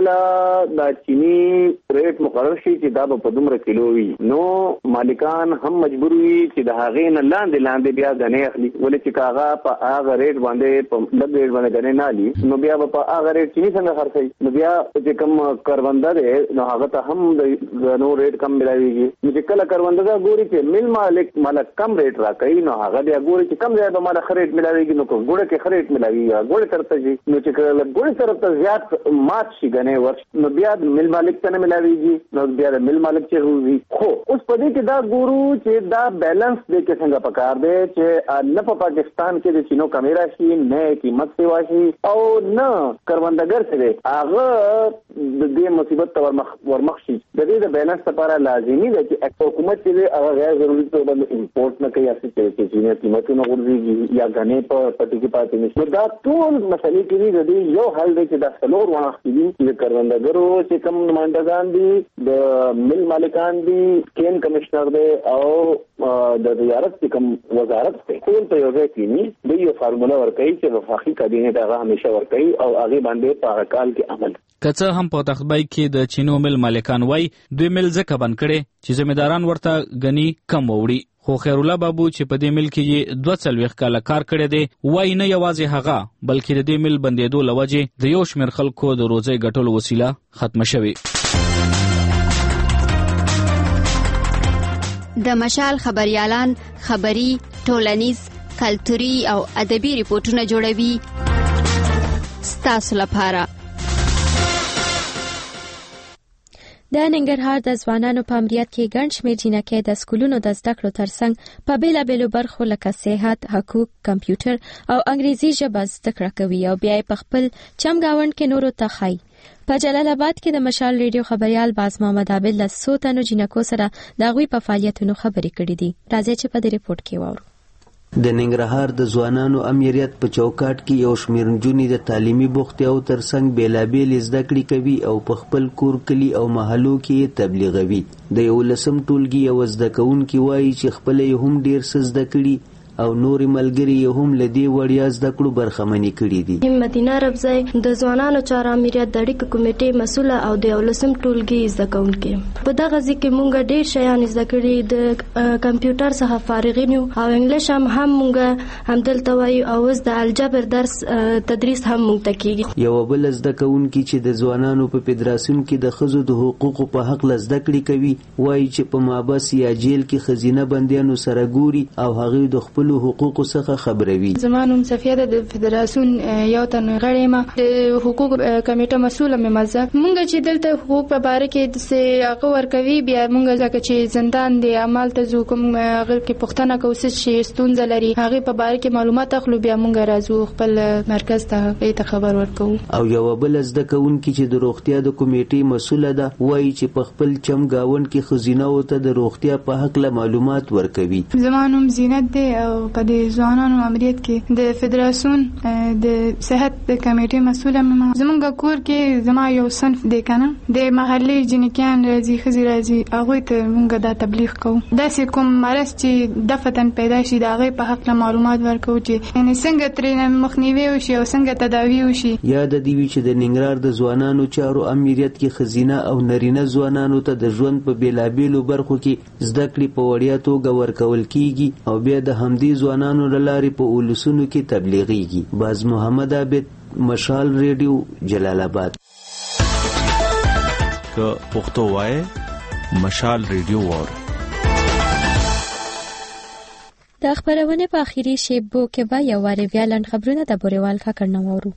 کله د چینی ریټ مقرر شي چې دا په دومره کیلو وي نو مالکان هم مجبور وي چې د هغې نه لاندې لاندې بیا غنې اخلي ولې چې کاغه په هغه ریټ باندې په لږ ریټ باندې غنې نه لي نو بیا په هغه ریټ چینی څنګه خرڅي نو بیا چې کوم کارونده دی نو هغه ته هم د نو ریټ کم ملایويږي نو چې کله کارونده دا ګوري چې مل مالک مالک کم ریټ راکړي نو هغه بیا ګوري چې کم ځای به مال خریټ ملایويږي نو ګوړه کې خریټ ملایوي ګوړه ترته شي نو چې کله ګوړه ترته زیات مات شي غنې ورش نو بیا مل مالک ته ملایويږي نو بیا د مل مالک چې وي خو اوس په دې کې دا ګورو چې دا بیلانس دې کې څنګه پکار دی چې نه په پاکستان کې د چینو کمیرا شي نه قیمت سیوا شي او نه کروندګر سره هغه د دې مصیبت تور مخ ورمخ شي د دې د بیلانس لپاره لازمي ده چې حکومت چې هغه غیر ضروري توګه باندې امپورټ نه کوي یا چې چینه قیمتونه ورځي یا غنې په پټي کې پاتې نشي دا ټول مسلې کې د دې یو حل دی چې د څلور وخت دي چې کروندګرو چې کوم نمائندگان دي د مل مالکان دي کین کمشنر دی او د وزارت چې کوم وزارت دی ټول په یو ځای کې ني د یو فارمولا ورکړي چې وفاقي کابینه دا همیشه ورکړي او هغه باندې په کال کې عمل کڅه هم په تخبای کې د چینو مل مالکان وای دوی مل ځکه بند کړي چې ځمېداران ورته غني کم وړي خو خیر الله بابو چې په دې مل کې دوه څلويخ کاله کار کړی دی وای نه یوازې هغه بلکې د دې مل بندېدو لوجه د یو شمېر خلکو د روزي ګټلو وسیله ختم شوه. د مشال خبريالان خبري ټولنیز کلتوري او ادبي ریپورتونه جوړوي ستاسو لپاره. د ننګرهار د ځوانانو په امریت کې ګڼ شمېر جینکې د سکولونو د زده کړو ترڅنګ په بیلابیلو برخو لکه صحت، حقوق، کمپیوټر او انګریزي ژبه زده کړه کوي او بیا په خپل چمګاوند کې نورو ته ښایي. په جلال آباد کې د مشال ریډیو خبريال باز محمد عابد له څو تنو جینکو سره د هغوی په فعالیتونو خبرې کړې دي. راځئ چې په دې ریپورت کې واورو. د ننګرهار د ځوانانو امریت په چوکاټ کې یو شمېر نجونې د تعلیمي بوختیاو ترڅنګ بیلابیلې زده کړې کوي او په خپل کور کلي او محلو کې یې تبلیغوي. د یولسم ټولګي یو زده کوونکي وایي چې خپله یې هم ډېر څه زده کړي او نورې ملګري یې هم له دې وړیا زده کړو برخمنې کړي دي. مدینه ربزی د ځوانانو چارو امریت د اړیکو کمیټې مسوله او د یولسم ټولګي زده کوونکي. په دغه ځای کې مونږ ډېر شیان زده کړي د کمپیوټر څخه فارغین یو او انګلیش هم هم مونږ همدلته وایو او اوس د الجبر درس تدریس هم مونږ ته کېږي. یوه بله زده کوونکي چې د ځوانانو په فدراسیون کې د ښځو د حقوقو په هکله زده کړې کوي وایي چې په مابس یا جیل کې ښځینه بندیانو سره ګوري او هغوی د خپلو حقوقو څخه خبروي. زما نوم صفیه ده د فدراسیون یو تن غړی یم د حقوق کمیټه مسوله مې مزه مونږ چې دلته حقوق په باره کې د هغه ورکوي بیا مونږ ځکه چې زندان دی عمل ته ځو کوم هغه کې پوښتنه کوو چې ستونزه لري هغه په باره کې معلومات اخلو بیا مونږ راځو خپل مرکز ته ته خبر ورکوو. او یو بل زده کوونکي چې د روغتیا د کمیټې مسوله ده وایي چې په خپل چم گاوند کې خزینه ته د روغتیا په حق معلومات ورکوي. زما نوم زینت دی او په دې ځوانانو امریت کې د فدراسیون د صحت د کمیټې مسوله مې زمونږ کور کې زما یو صنف دی کنه د محلي جنکیان راځي ښځې راځي هغوی ته مونږ دا تبلیغ کوو داسې کوم مرض چې دفتن پیدا شي د هغې په هکله معلومات ورکوو چې یعنې څنګه ترې مخنیوی وشي او څنګه تداوي وشي. یاده دې وي چې د ننګرهار د ځوانانو چارو امریت کې ښځینه او نرینه ځوانانو ته د ژوند په بیلابیلو برخو کې زده کړې په وړیا توګه ورکول کیږي او بیا د همدې ځوانانو له لارې په اولسونو کې تبلیغیږي. باز محمد عابد مشال ریډیو جلال آباد. که پښتو وای مشال ریډیو وور. د خبرونه په اخیری شیبو کې به یو واری بیا لاند خبرونه د بوریوال کا کړنه وورو.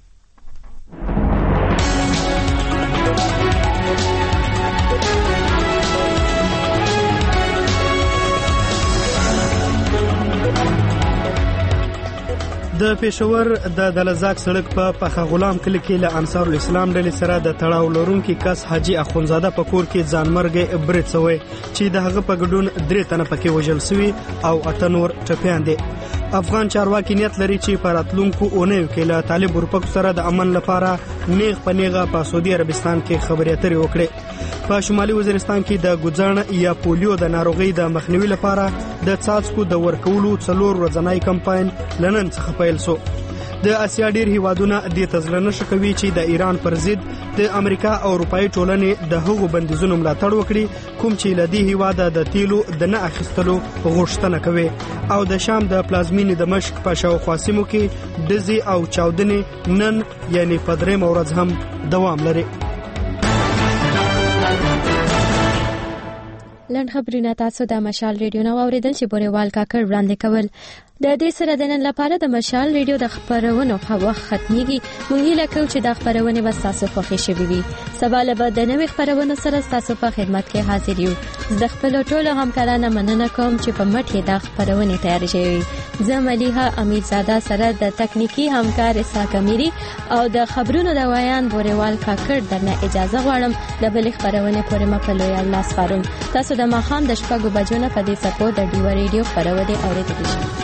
د پېښور د دلزاک سړک په پخه غلام کلی کې له انصار الاسلام ډلې سره د تړاو لرونکي کس حاجی اخونزاده په کور کې ځانمرګي برید شوی چې د هغه په ګډون درې تنه پکې وژل شوي او اته نور ټپیان دي. افغان چارواکي نیت لري چې په راتلونکو اونیو کې له طالب اروپا سره د امن لپاره نیغ په نیغه په سعودي عربستان کې خبرې اترې وکړي. په شمالي وزیرستان کې د ګوځان یا پولیو د ناروغي د مخنیوي لپاره د څاڅکو د ورکولو څلور ورځنی کمپاین لنن څخه پیل شو. د اسیا ډیر هیوادونه د تزلنه شکوي چې د ایران پر ضد د امریکا او اروپאי ټولنې د هغو بندیزونو ملاتړ وکړي کوم چې لدی هیواده د تیلو د نه اخیستلو غوښتنه کوي او د شام د پلازمینې دمشق په شاوخوا سیمو کې دزي او چاودنې نن یعنی په درېیمه ورځ هم دوام لري. لنډ خبرونه تاسو د مشال ریډیو نو اوریدل چې بوريوال کاکړ وړاندې کول. د دې سره د نن لپاره د مشال ریډیو د خبرونو وخت ختميږي. مونږ هیله کوو چې د خبرونه به تاسو خوښ شي وي. سبا له به د نوې خبرونو سره تاسو په خدمت کې حاضر یو. د خپل ټولو همکارانو مننه کوم چې په مټ د خبرونه تیار شوي. زه مليحه امیرزاده سره د تکنیکی همکار اسحاق امیری او د خبرونو د وایان بوريوال کاکړ درنه اجازه غواړم. د بل خبرونه پورې مپلوي الله سپارم. تاسو د ماخام د شپږو بجو نه په دې سپو د ډیو ریډیو خبرونه اورېدلی شئ.